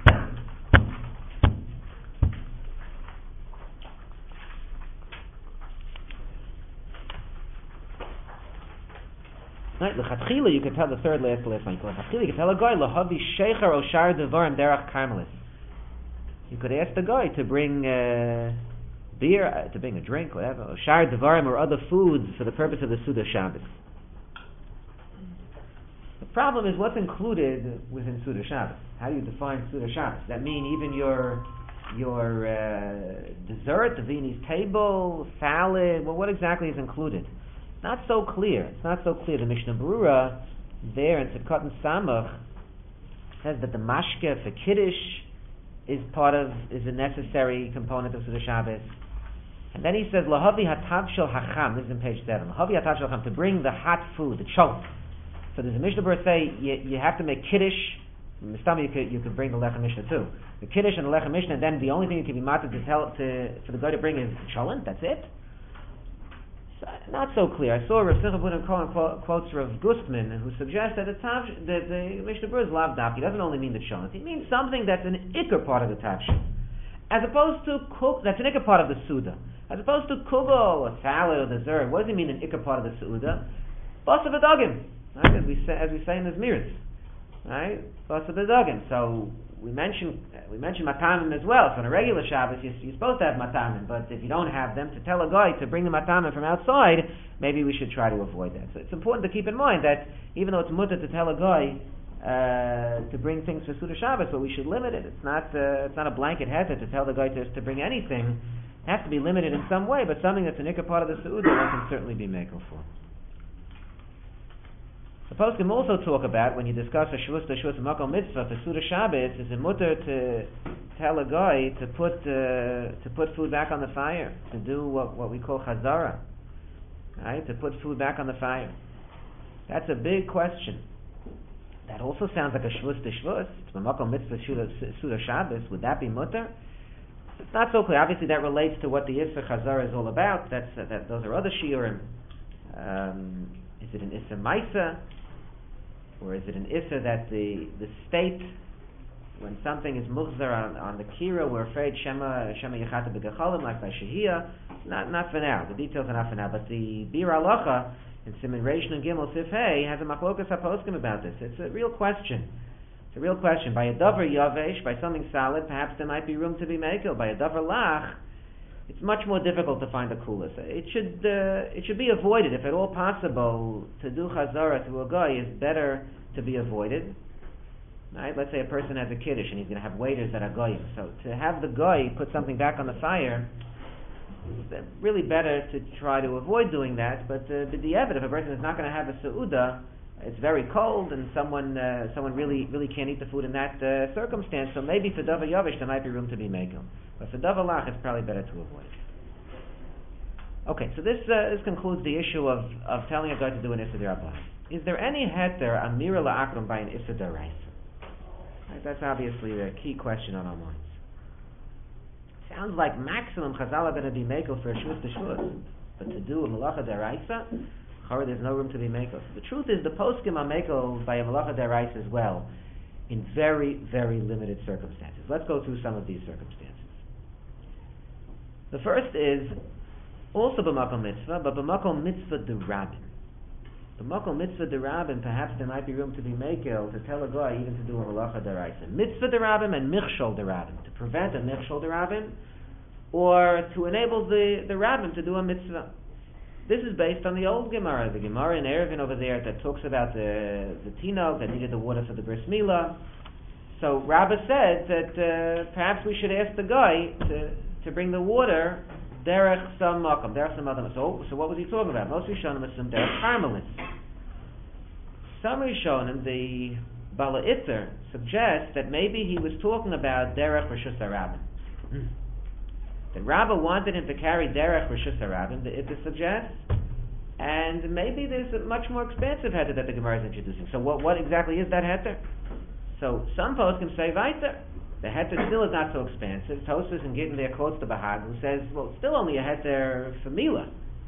right, l'chatchila you could tell the third last last line. L'chatchila you could tell a guy lahavi shecher o shar devarim derech karmelis. You could ask the guy to bring uh, beer, uh, to bring a drink, whatever, or shar devarim or other foods for the purpose of the Suda Shabbos. The problem is what's included within Suda Shabbos. How do you define Suda Shabbos? Does that mean even your your uh, dessert, the Vini's table, salad? Well, what exactly is included? Not so clear. It's not so clear. The Mishnah Berurah there in Tzidkot and Samach says that the mashke for Kiddush is part of, is a necessary component of Suda Shabbos. And then he says, Lahavi hatav shel hacham, this is in page seven, Lahavi hatav shel hacham, to bring the hot food, the cholent. So does the Mishnah Berurah say you, you have to make Kiddush? In the stomach you could, you could bring the Lechem Mishnah too. The Kiddush and the Lechem Mishnah, and then the only thing you can be mated to tell, to, for the guy to bring is cholent, that's it? Not so clear. I saw Rav Simcha Bunim Cohen quotes Rav Gustman, who suggests that the tav, that the Mishnah Berurah is lav daf. He doesn't only mean the cholent. He means something that's an ikar part of the tavshin, as opposed to cook. That's an ikar part of the suda, as opposed to kugel, a salad or dessert. What does he mean an ikar part of the suda? Basa b'dagim, right? As we say, as we say in the Zmiris, right? Basa b'dagim. So we mentioned we mentioned matamim as well. So on a regular Shabbos, you're, you're supposed to have matamim, but if you don't have them, to tell a guy to bring the matamim from outside, maybe we should try to avoid that. So it's important to keep in mind that even though it's mutter to tell a guy uh, to bring things for Suda Shabbos, but we should limit it. It's not uh, it's not a blanket heter to tell the guy to, to bring anything. It has to be limited in some way, but something that's an ikar part of the Suda, one can certainly be makel for. The poskim also talk about, when you discuss a shvus to shvus makom mitzvah for Suda Shabbos, is a mutter to tell a guy to put uh, to put food back on the fire, to do what, what we call chazara, right? To put food back on the fire. That's a big question. That also sounds like a shvus to shvus. It's a makom mitzvah Suda Shabbos. Would that be mutter? It's not so clear. Obviously, that relates to what the Issa chazara is all about. That's uh, that. Those are other shiurim. Um, is it an Issa Maisa? Or is it an issa that the the state, when something is muchzar on, on the kira, we're afraid shema shema yachata b'gechalim, like by shehiyah? Not not for now. The details are not for now. But the Bir Halacha in Siman Reish and Gimel Sif Hey has a machlokas haposkim about this. It's a real question. It's a real question. By a davar yavesh, by something solid, perhaps there might be room to be mekel. By a davar lach, it's much more difficult to find a kulas. It should uh, it should be avoided if at all possible. To do chazara to a guy is better to be avoided. Right? Let's say a person has a kiddush and he's going to have waiters that are goyim. So to have the guy put something back on the fire, it's really better to try to avoid doing that. But uh, b'diavad, if a person is not going to have a seuda, it's very cold and someone uh, someone really really can't eat the food in that uh, circumstance. So maybe for davar yavish there might be room to be mekel. But for davar lach, it's probably better to avoid it. Okay, so this uh, this concludes the issue of, of telling a guy to do an issa d'Rabbanan. Is there any heter amira la'akram by an issa d'oraisa? Right, that's obviously the key question on our minds. Sounds like maximum Chazal are going to be mekel for a shvus to shvus, but to do a malacha d'oraisa, L'chora, there's no room to be mekel. So the truth is, the poskim are mekel by a malacha deraisa as well, in very, very limited circumstances. Let's go through some of these circumstances. The first is also b'makom mitzvah, but b'makom mitzvah derabin. B'makom mitzvah derabin, perhaps there might be room to be mekel, to tell a guy even to do a malacha deraisa. Mitzvah derabin and michshol derabin, to prevent a michshol derabin, or to enable the, the rabbin to do a mitzvah. This is based on the old Gemara, the Gemara in Eruvin over there that talks about the the tinok that needed the water for the bris milah. So Rabbah said that uh, perhaps we should ask the guy to to bring the water derech some makom, derech some other. So so what was he talking about? Most Rishonim assume derech Carmelis. Some Rishonim, the Bala Itzer, suggests that maybe he was talking about derech Rishus HaRabbin. That Rabbah wanted him to carry derech Rishus HaRabbin, the Itzer suggests, and maybe there's a much more expansive heter that the Gemara is introducing. So what, what exactly is that heter? So some poskim say weiter. The heter still is not so expansive. Tosfos and Gittin there quotes the Bahag, who says, well, it's still only a heter for milah.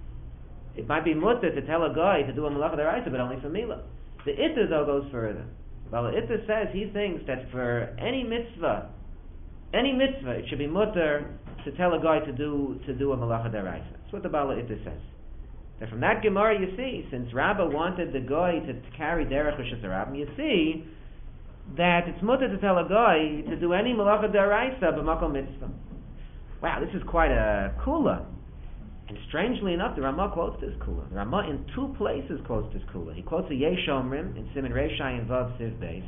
It might be mutter to tell a guy to do a malacha deraisa, but only for milah. The Itzer though goes further. Well, the Itzer says he thinks that for any mitzvah, any mitzvah, it should be mutter to tell a guy to do to do a malacha deraisa. That's what the Bala Itzer says. Now from that Gemara you see, since Rabbah wanted the guy to, to carry derech Rishus HaRabbin, you see that it's mutter to tell a guy to do any malacha deraisa b'makom mitzvah. Wow, this is quite a kula. And strangely enough, the Ramah quotes this kula. The Ramah in two places quotes this kula. He quotes a Yesh Omrim in Siman Reishai and Vav Siv Beis.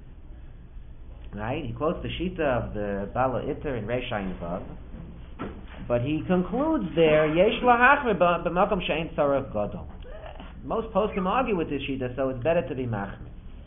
Right? He quotes the Shita of the Bala Itzer in Reishai and Vav. But he concludes there, Yesh lahachmer b'makom she'ein tzarech gadol. Most poskim argue with this Shita, so it's better to be machmer.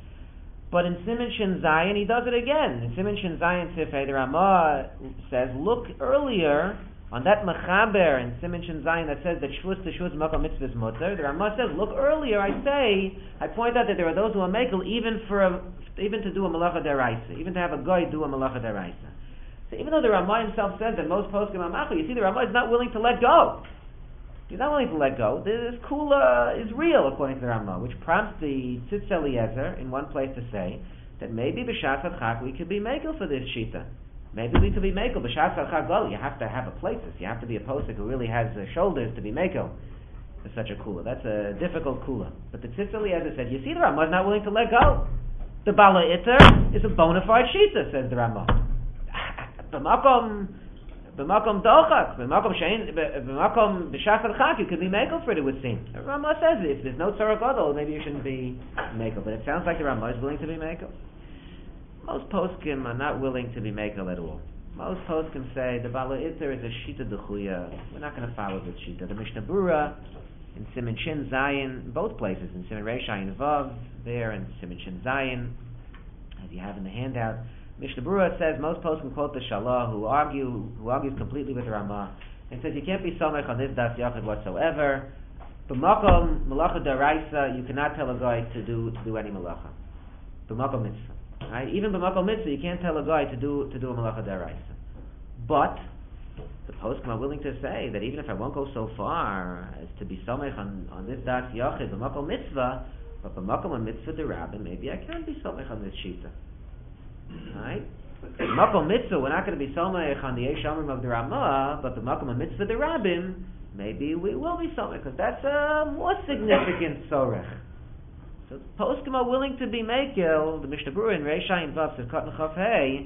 But in Siman Shin Zayin, he does it again. In Siman Shin Zayin Sifhei, the Ramah says, look earlier on that mechaber in Siman Shin Zayin that says that shvus to shvus makom mitzvah is mutter. The Ramah says, look earlier. I say, I point out that there are those who are mekel even for a, even to do a malacha deraisa, even to have a guy do a malacha deraisa. So even though the Ramah himself says that most poskim are machul, you see the Ramah is not willing to let go. He's not willing to let go. This kula is real, according to the Ramah, which prompts the Tzitz Eliezer in one place to say that maybe b'shas adchak we could be mekel for this shita. Maybe we could be mekel b'shas adchak gal. You have to have a place. You have to be a posik who really has uh, shoulders to be mekel for such a kula. That's a difficult kula. But the Tzitz Eliezer said, you see, the Ramah is not willing to let go. The Bala Itzer is a bona fide shita, says the Ramah. B'makom, b'makom dochak, b'makom shein, b'makom b'shas adchak, you could be mekel for it, it would seem. The Ramah says if there's no tzara gadol, maybe you shouldn't be mekel. But it sounds like the Ramah is willing to be mekel. Most poskim are not willing to be mekel at all. Most poskim say the Bala Itzer is a shita dechuya. We're not going to follow this shita. The Mishnah Berurah in Siman Shin Zayin, both places, in Siman Reishai and Vav, there, and Siman Shin Zayin, as you have in the handout. Mishnah Berurah says most poskim quote the Shalah, who argue who argues completely with the Ramah, and says you can't be somech on this das yachid whatsoever. B'makom malacha deraisa, you cannot tell a guy to do to do any malacha. B'makom mitzvah, right? Even b'makom mitzvah, you can't tell a guy to do to do a malacha deraisa. But the poskim are willing to say that even if I won't go so far as to be somech on, on this das yachid b'makom mitzvah, but b'makom a mitzvah derabin, maybe I can be somech on this shita. Right? The makom mitzvah, we're not going to be somech on the Yesh Omrim of the Ramah, but the makom mitzvah the Rabbim, maybe we will be somech, because that's a more significant sorech. So poskim are willing to be mekel. The Mishnah Berurah in Reishai and Vav says, Kat Nechaf Hey,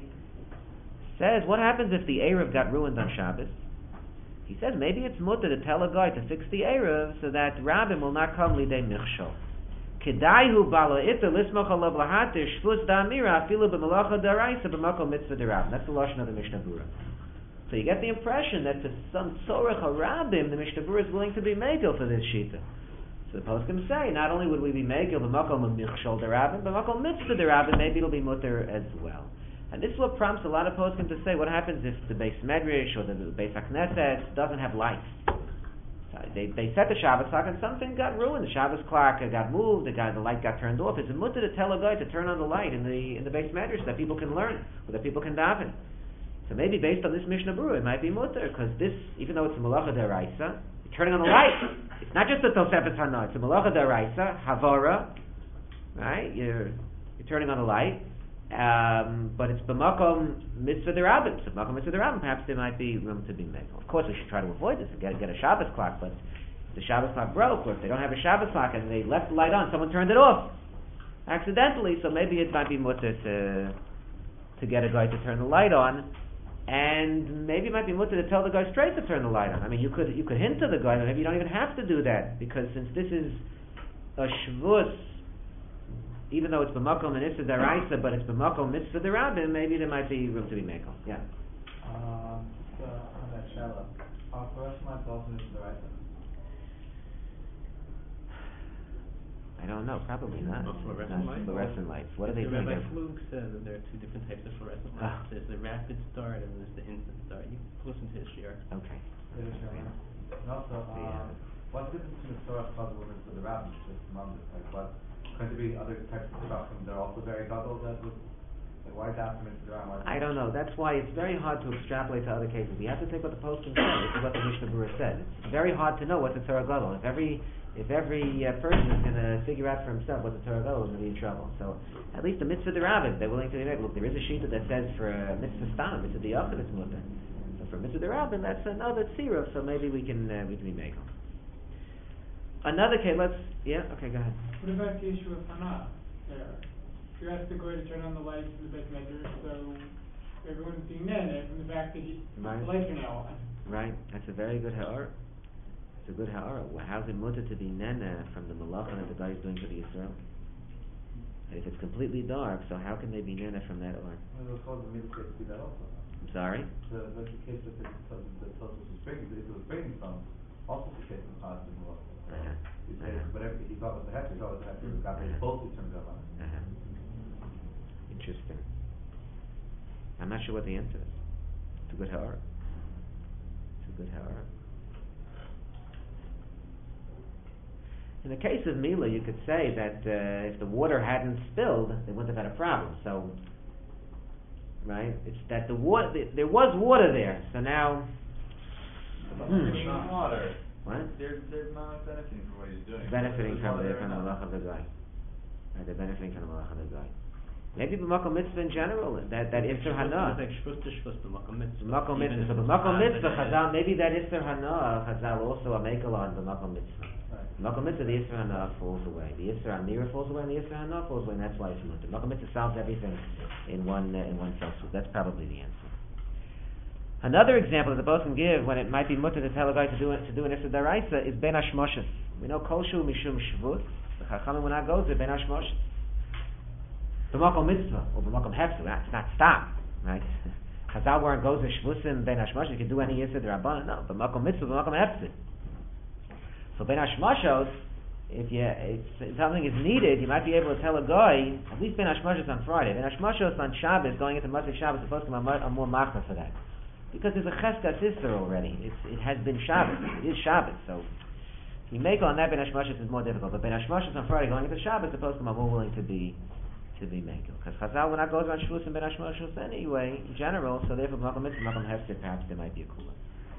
says, what happens if the Erev got ruined on Shabbos? He says, maybe it's mutter to tell a guy to fix the Erev so that Rabbim will not come lidei michshol. Kedaihu bala ita lismoch alav lahatir shvus da'amira afilu b'malacha daraisa b'makom mitzvah derab. That's the lashon of the Mishnah Berurah. So you get the impression that to some tzorech harabim, the Mishnah Berurah is willing to be mekel for this shita. So the poskim say, not only would we be mekel b'makom michshol derabim, b'makom mitzvah derabim, maybe it'll be mutter as well. And this is what prompts a lot of poskim to say, what happens if the Beis Medrash or the Beis HaKnesset doesn't have lights? They they set the Shabbos clock and something got ruined. The Shabbos clock got moved. The guy, the light got turned off. It's a mutter to tell a guy to turn on the light in the in the Beis Medrash so that people can learn, or that people can daven. So maybe based on this Mishnah Berurah, it might be mutter, because this, even though it's a malacha deraisa, turning on the light, it's not just the Tosefes Hana, it's a Malacha Daraisa, Havara, right? You're, you're turning on the light, um, but it's B'makom Mitzvah Derabim. So B'makom Mitzvah Derabim, perhaps there might be room to be made. Of course, we should try to avoid this and get, get a Shabbos clock, but if the Shabbos clock broke, or if they don't have a Shabbos clock and they left the light on, someone turned it off accidentally, so maybe it might be mutter to, to get a guy to turn the light on, and maybe it might be mutter to tell the guy straight to turn the light on. I mean, you could you could hint to the guy, but maybe you don't even have to do that, because since this is a shvus, even though it's b'makom and issa daraisa, but it's b'makom mitzvah derabim, maybe there might be room to be mekel. Yeah. Um, so on that shallow, are fluorescent lights also mitzvah daraisa? I don't know, probably not. Well, fluorescent Not lights? Fluorescent lights. What are they Mister doing? Rabbi Flug says that there are two different types of fluorescent Ah. lights. There's the rapid start and there's the instant start. You can listen to his share. Okay. Yeah, sure. And also, um, what's the difference between the Torah puzzle and the rabbis? Just among this, like, what, could there be other types of stuff and they're also very gadol that would, like, why is that from the Torah? I don't know. That's why it's very hard to extrapolate to other cases. You have to take what the poskim said. This is what the Mishnah Berurah said. It's very hard to know what's a Torah gadol. If every if every uh, person is going to figure out for himself what the Torah gadol is, going to be in trouble. So at least the mitzvah derabim, they're willing to make. Look, there is a shita that says for a mitzvah stam, mitzvah diachad, it's mutter. So for mitzvah derabim, that's another tzira. So maybe we can uh, we can be making. Another case. Let's yeah. Okay, go ahead. What about the issue of Hana there? You asked the guy to turn on the lights in the bed maker, so everyone's being nene from the fact that he, Right. the lights are now on. Right. That's a very good ha'ara. It's a good ha'ara. Well, how's it mutter to be nene from the malacha that the guy is doing for the Yisrael? And if it's completely dark, so how can they be nene from that or? Well, it'll cause the middle case to do that also. I'm sorry? The, that's the case that the, the Tosfos is bringing, the issue of bringing from, also the case of the positive law. Uh-huh. He says, Uh-huh. whatever, he thought was the hefty, he thought was the hefty, got they both turned up on it. Uh-huh. Interesting. I'm not sure what the answer is. It's a good ha'ara. It's a good ha'ara. In the case of Mila, you could say that uh, if the water hadn't spilled, they wouldn't have had a problem. So, right? It's that the water, the, there was water there, so now. Hmm. It's not water. What? They're, they're not benefiting from what he's doing. Benefiting from the Water from the enough. malach of the guy. Right, they're benefiting from the malach of the guy. Maybe b'makom mitzvah in general, that that Isser Hana. It's like shvus to shvus, b'makom mitzvah. B'makom Even mitzvah. So if it's b'makom not mitzvah, the- Chazal, maybe that Isser Hana, Chazal also a makel on b'makom mitzvah. Right. B'makom mitzvah, the Isser Hana falls away. The Isser Amira falls away, and the Isser Hana falls away, and that's why it's mutter. B'makom mitzvah solves everything in one uh, in one fell swoop. That's probably the answer. Another example that the both can give when it might be mutter to tell a guy to do it, to do an Isser Daraisa is Ben Hashmoshes. We know Kol Shu Mishum Shvut. The Chachamim when that goes there, Ben Hashmoshes. B'makom mitzvah or b'makom hefzer. That's not stop, right? Chazal weren't goes to shvusim ben hashmashos. You can do any yisur derabbanan. No, b'makom mitzvah, b'makom hefzer. So ben hashmashos, if you if something is needed, you might be able to tell a guy at least ben hashmashos on Friday. Ben hashmashos on Shabbos, going into Motzei Shabbos, supposed to be a more machna for that, because there's a cheskas isser already. It's it has been Shabbos. It is Shabbos. So you make on that ben hashmashos is more difficult. But ben hashmashos on Friday, going into Shabbos, supposed to be more willing to be. To be mekel, because Chazal when I goes on shvus and ben hashmashos anyway, in general, so therefore makom mitzvah, makom hefzer, perhaps there might be a kula.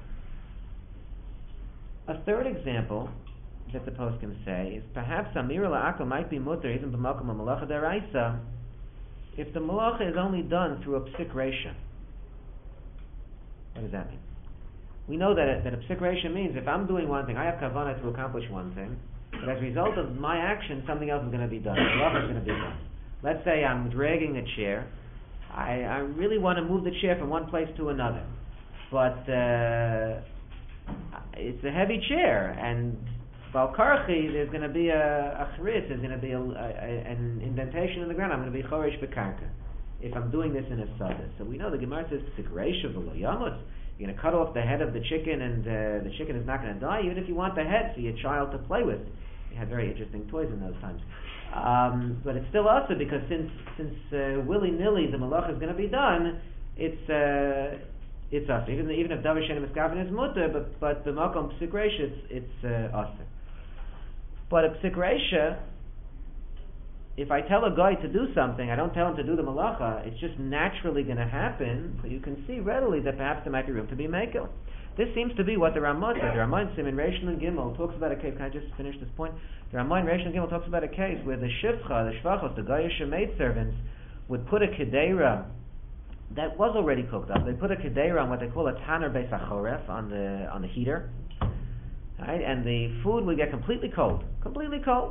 A third example that the post can say is perhaps amira la'akel might be mutter even b'makom a malacha deraisa if the malacha is only done through a psik reisha. What does that mean? We know that a, that a psik reisha means if I'm doing one thing, I have kavanah to accomplish one thing, but as a result of my action, something else is going to be done. The malacha is going to be done. Let's say I'm dragging a chair. I, I really want to move the chair from one place to another. But uh, it's a heavy chair, and Balkarchi, there's going to be a, a chritz, there's going to be a, a, a, an indentation in the ground. I'm going to be choresh bekarka if I'm doing this in a sada. So we know the Gemara says, P'sikreisha v'lo yamot. You're going to cut off the head of the chicken, and uh, the chicken is not going to die, even if you want the head for your child to play with. They had very interesting toys in those times. Um, but it's still also because since since uh, willy nilly the malach is going to be done, it's uh, it's us. Even even if davar shenim eskaven is mutter, but but the makom psik reisha it's it's uh, us. But a psik reisha, if I tell a guy to do something, I don't tell him to do the malacha. It's just naturally going to happen. So you can see readily that perhaps there might be room to be mekel. This seems to be what the Ramah says. The Ramah in Siman Reish and Gimel talks about a case. Can I just finish this point? The Ramah in Reish and Gimel talks about a case where the Shivcha, the Shvachos, the Goyish maidservants would put a Kedera that was already cooked up. They put a Kedera on what they call a Taner Beis HaChoref on the on the heater, right? And the food would get completely cold, completely cold.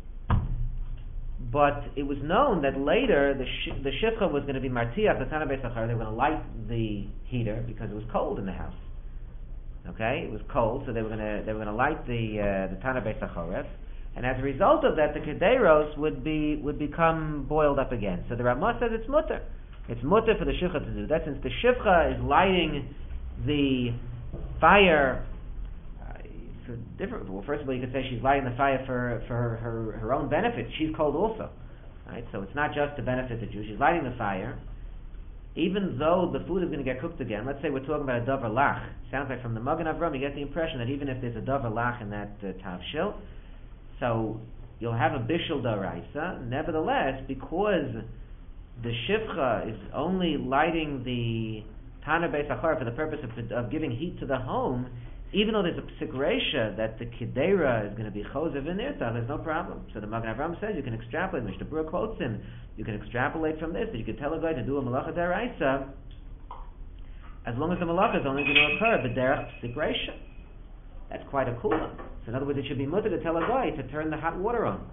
But it was known that later the sh- the Shivcha was going to be Martiach, the Taner Beis HaChoref. They were going to light the heater because it was cold in the house. Okay, it was cold, so they were going to they were going to light the uh, the Taner Beis HaChoref. And as a result of that, the kederos would be would become boiled up again. So the Ramah says it's mutter. It's mutter for the shivcha to do that, since the shivcha is lighting the fire. Uh, for different. Well, first of all, you could say she's lighting the fire for for her, her, her own benefit. She's cold also, right? So it's not just to benefit the Jew. She's lighting the fire, even though the food is going to get cooked again. Let's say we're talking about a davar lach. Sounds like from the Magen Avram, you get the impression that even if there's a davar lach in that uh, tavshil, so you'll have a bishul daraisa. Nevertheless, because the shivcha is only lighting the Taner Beis HaChoref for the purpose of, of giving heat to the home, even though there's a psik reisha that the kedera is going to be chosev in there, so there's no problem. So the Magen Avram says you can extrapolate. Mishnah Berurah quotes him. You can extrapolate from this that you could tell a guy to do a malacha daraisa as long as the malacha is only going to occur b'derech psik reisha. That's quite a kula. So in other words, it should be mutter to tell a guy to turn the hot water on.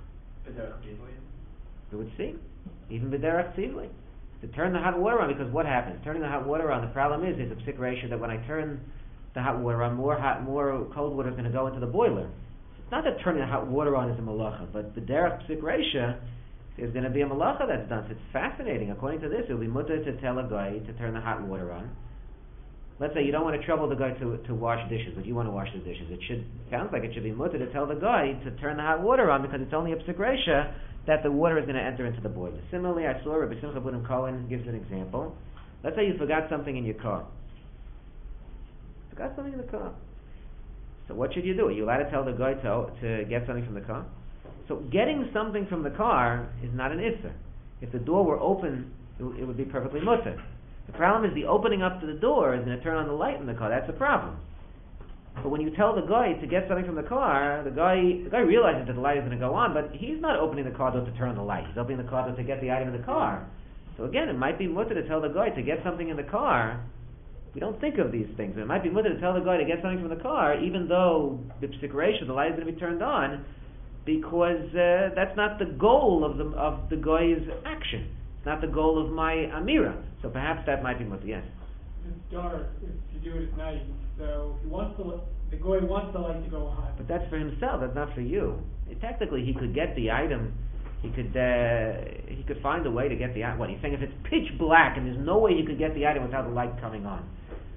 It would seem. Even b'derech tzivli. To turn the hot water on, because what happens? Turning the hot water on, the problem is, there's a psik ratio that when I turn the hot water on, more hot, more cold water is going to go into the boiler. It's not that turning the hot water on is a malacha, but b'derech psik ratio, there's going to be a malacha that's done. So it's fascinating. According to this, it will be mutter to tell a guy to turn the hot water on. Let's say you don't want to trouble the guy to to wash dishes, but you want to wash the dishes. It should sounds like it should be mutter to tell the guy to turn the hot water on, because it's only a psik reisha that the water is going to enter into the boiler. Similarly, I saw Rabbi Simcha Bunim Cohen gives an example. Let's say you forgot something in your car. Forgot something in the car. So what should you do? Are you allowed to tell the guy to to get something from the car? So getting something from the car is not an isser. If the door were open, it, it would be perfectly mutter. The problem is the opening up to the door is going to turn on the light in the car. That's a problem. But when you tell the guy to get something from the car, the guy the guy realizes that the light is going to go on, but he's not opening the car door to turn on the light. He's opening the car door to get the item in the car. So again, it might be mutter to tell the guy to get something in the car. We don't think of these things. It might be mutter to tell the guy to get something from the car, even though the psik reisha, the light is going to be turned on, because uh, that's not the goal of the of the guy's action. Not the goal of my amira. So perhaps that might be mutter. Yes. It's dark if you do it at night, so he wants the the guy wants the light to go on. But that's for himself. That's not for you. Technically, he could get the item. He could uh, he could find a way to get the item. What he's saying, if it's pitch black and there's no way he could get the item without the light coming on.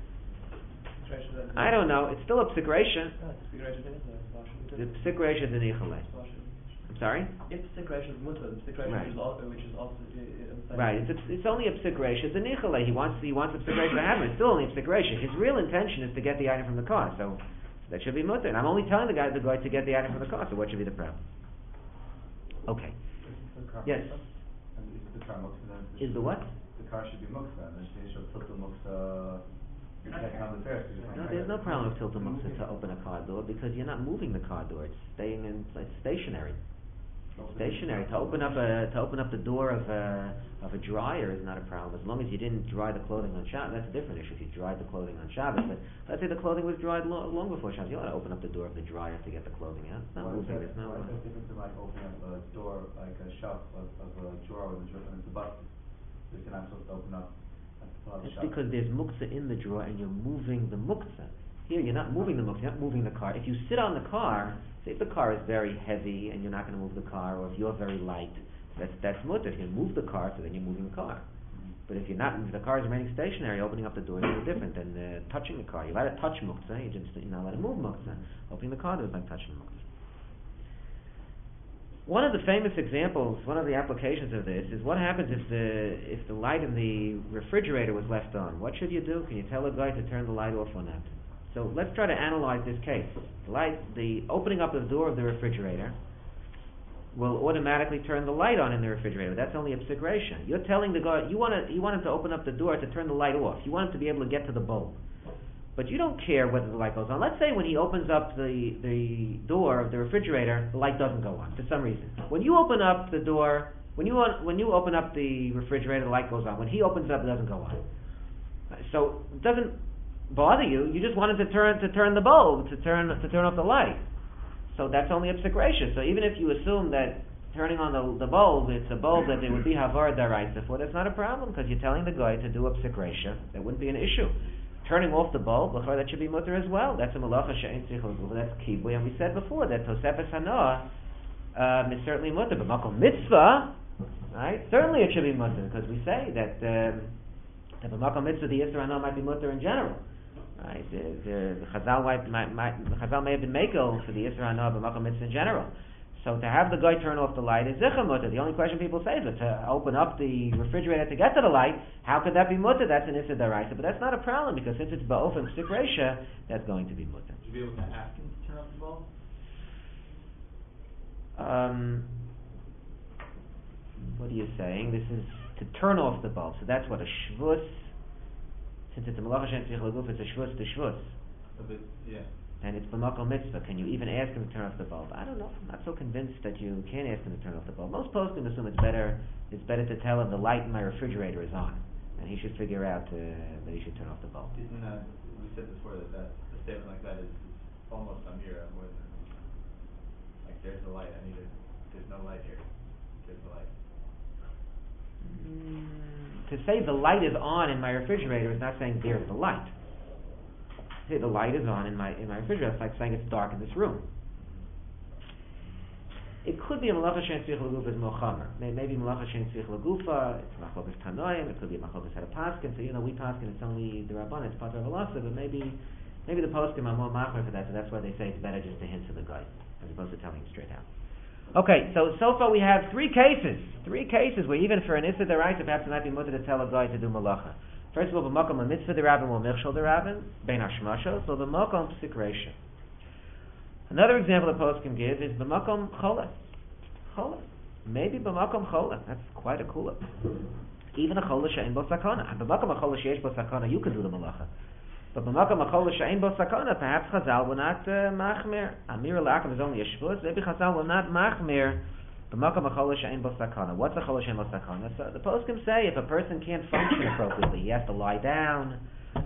I don't know. It's still a psik reisha. The psik reisha is an ichalei. I'm sorry? It's psik reisha is mutter. The psik reisha Right. which is also which is also uh, uh, Right, it's, it's, it's only a psik reisha. It's a nichale. He wants he wants a psik reisha to happen. It's still only a psik reisha. His real intention is to get the item from the car, so that should be mutter. And I'm only telling the guy the guy to get the item from the car. So what should be the problem? Okay. Yes. The car muksa then. Is the what? The car should be muksa, and then she should put the muksa. You're checking on the stairs. No, there's no problem with tiltum muksa to open a car door, because you're not moving the car door. It's staying in it's stationary. Stationary. To open up a to open up the door of a of a dryer is not a problem, as long as you didn't dry the clothing on Shabbos. That's a different issue if you dried the clothing on Shabbos. But let's say the clothing was dried lo- long before Shabbos. You don't want to open up the door of the dryer to get the clothing out. It's not Why is moving. that- There's no. why is that different to like opening up a door, like a shelf of, of a drawer with a drawer and it's a button? You're not supposed to open up. Like, It's because there's muktzah in the drawer and you're moving the muktzah. Here you're not moving the muktzah, you're not moving the car. If you sit on the car, say if the car is very heavy and you're not going to move the car, or if you're very light, that's that's mutter. If you move the car, so then you're moving the car. But if you're not, if the car is remaining stationary, opening up the door is a little different than uh, touching the car. You're allowed to touch muktzah, you're just you're not allowed to move muktzah. Opening the car door is like touching muktzah. One of the famous examples, one of the applications of this, is what happens if the if the light in the refrigerator was left on. What should you do? Can you tell a guy to turn the light off or not? So let's try to analyze this case. The light, the opening up of the door of the refrigerator will automatically turn the light on in the refrigerator. That's only a psik reisha. You're telling the guy you want to you want him to open up the door to turn the light off. You want him to be able to get to the bulb. but you don't care whether the light goes on. Let's say when he opens up the, the door of the refrigerator, the light doesn't go on for some reason. When you open up the door, when you on, when you open up the refrigerator, the light goes on. When he opens it up, it doesn't go on. So it doesn't bother you. You just wanted to turn to turn the bulb, to turn to turn off the light. So that's only a psik reisha. So even if you assume that turning on the, the bulb, it's a bulb that there would be havar daraisa for, that's not a problem, because you're telling the guy to do a psik reisha. That wouldn't be an issue. Turning off the bulb, that should be mutter as well. That's a malacha she'ein tzrich l'gufa. That's kibui. And we said before that tosefes hanoah um, is certainly mutter, but makom mitzvah, right? Certainly it should be mutter, because we say that um, that b'makom mitzvah the yisra hanoah might be mutter in general. Right? The, the, the Chazal might, might, might, the Chazal may have been makel for the yisra hanoah b'makom mitzvah in general. So to have the guy turn off the light is zichar mutter. The only question people say is to open up the refrigerator to get to the light. How could that be mutter? That's an issa daraisa. But that's not a problem, because since it's ba'ofen psik reisha, that's going to be mutter. Would you be able to ask him to turn off the bulb? Um, what are you saying? This is to turn off the bulb. So that's what a shvus. Since it's a malacha she'ein tzrich l'gufa, it's a shvus to shvus. A bit, yeah. And it's b'makom mitzvah. Can you even ask him to turn off the bulb? I don't know. I'm not so convinced that you can ask him to turn off the bulb. Most poskim assume it's better. It's better to tell him the light in my refrigerator is on, and he should figure out uh, that he should turn off the bulb. Isn't that, we said before that, that a statement like that is, is almost amira more than like there's the light. I need it. There's no light here. There's the light. Mm, to say the light is on in my refrigerator is not saying there's the light. Say the light is on in my in my refrigerator. It's like saying it's dark in this room. It could be a malacha she'ein tzrich l'gufa is mochamer. Maybe malacha she'ein tzrich l'gufa. It's machlokas tanoim. It could be a machlokas had a paskin. So you know we paskin. It's only the rabban. It's part of a but maybe maybe the poskim are more machmer for that. So that's why they say it's better just to hint to the guy as opposed to telling him straight out. Okay, so so far we have three cases. Three cases where even for an issa deraisa, perhaps it might be mutter to tell a guy to do malacha. First of all, b'makom a mitzvah derabim or milchshol derabim, bein hashmashos, so b'makom psik reisha. Another example the post can give is b'makom chola. Chola. Maybe b'makom chola. That's quite a kula. Even a chola she'ein bo sakana. And b'makom a chola she'esh bo sakana, you can do the malacha. But b'makom a chola she'ein bo sakana, perhaps Chazal will not uh, machmir. Amir l'akam is only a shvus. Maybe Chazal will not machmir. B'makom a chola she'ein bo sakana. What's a chola she'ein bo sakana? So the poskim say if a person can't function appropriately, he has to lie down,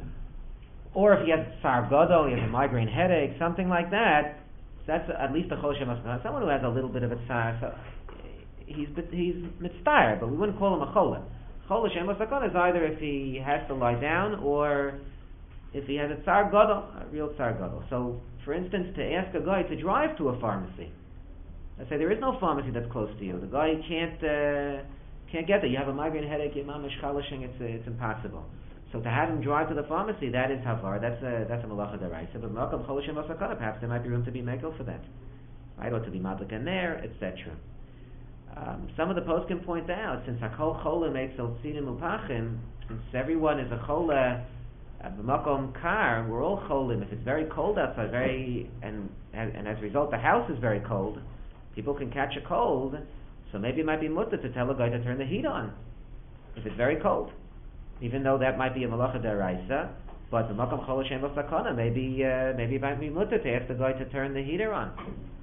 or if he has tsar gadol, he has a migraine headache, something like that. That's at least a chola she'ein bo sakana. Someone who has a little bit of a tsar, so he's he's mitzvah, but we wouldn't call him a chola. Chola she'ein bo sakana is either if he has to lie down or if he has a tsar gadol, a real tsar gadol. So, for instance, to ask a guy to drive to a pharmacy. Let's say there is no pharmacy that's close to you. The guy can't uh, can't get there. You have a migraine headache, you're mamish chalashing, it's uh, it's impossible. So to have him drive to the pharmacy, that is havar. That's a that's a malacha deraisa. But malkam chalashim asakana, perhaps there might be room to be mekel for that, right? Or to be madlik and there, et cetera. Um, some of the posts can point out, since hakol chola makes otzinim upachim, since everyone is a chola. B'makom kar, we're all cholim. If it's very cold outside, very and, and and as a result the house is very cold, people can catch a cold. So maybe it might be mutter to tell a guy to turn the heat on if it's very cold, even though that might be a malacha deraisa. But b'makom chol she'ein bo sakana, maybe uh, maybe it might be mutter to ask the guy to turn the heater on.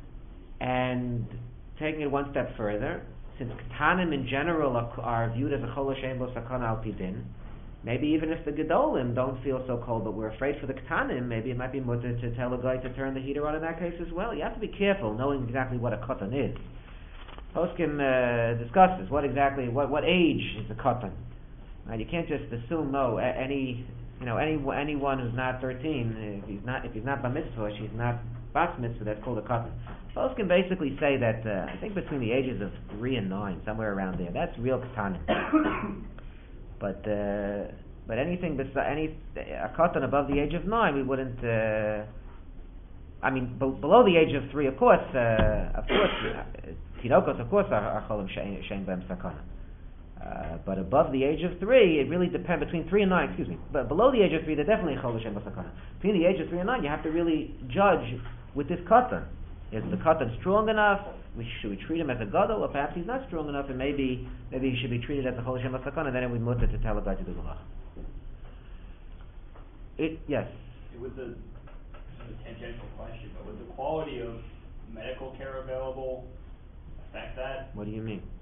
And taking it one step further, since ketanim in general are, are viewed as a chol she'ein bo sakana al pi din. Maybe even if the Gedolim don't feel so cold, but we're afraid for the Ketanim, maybe it might be mutter to tell a guy to turn the heater on in that case as well. You have to be careful, knowing exactly what a Katan is. Poskim uh, discusses what exactly, what, what age is a Katan. Now, you can't just assume, no, any, you know, any anyone who's not thirteen, if he's not if he's not bar mitzvah, she's not bas mitzvah, that's called a Katan. Poskim basically say that uh, I think between the ages of three and nine, somewhere around there, that's real Ketanim. But uh, but anything besides any a katan above the age of nine, we wouldn't. Uh, I mean, b- below the age of three, of course, uh, of course, tinokos, of course, are cholim she'ein b'hem sakana. But above the age of three, it really depends. Between three and nine, excuse me. But below the age of three, they're definitely cholim she'ein b'hem sakana. Between the age of three and nine, you have to really judge with this katan. Is the katan strong enough? We, should we treat him as a gadol, or perhaps he's not strong enough, and maybe maybe he should be treated as a chol shem sakana, and then it would mutter to tell a guy to do malacha. It yes. It would the, this is a tangential question, but would the quality of medical care available affect that? What do you mean?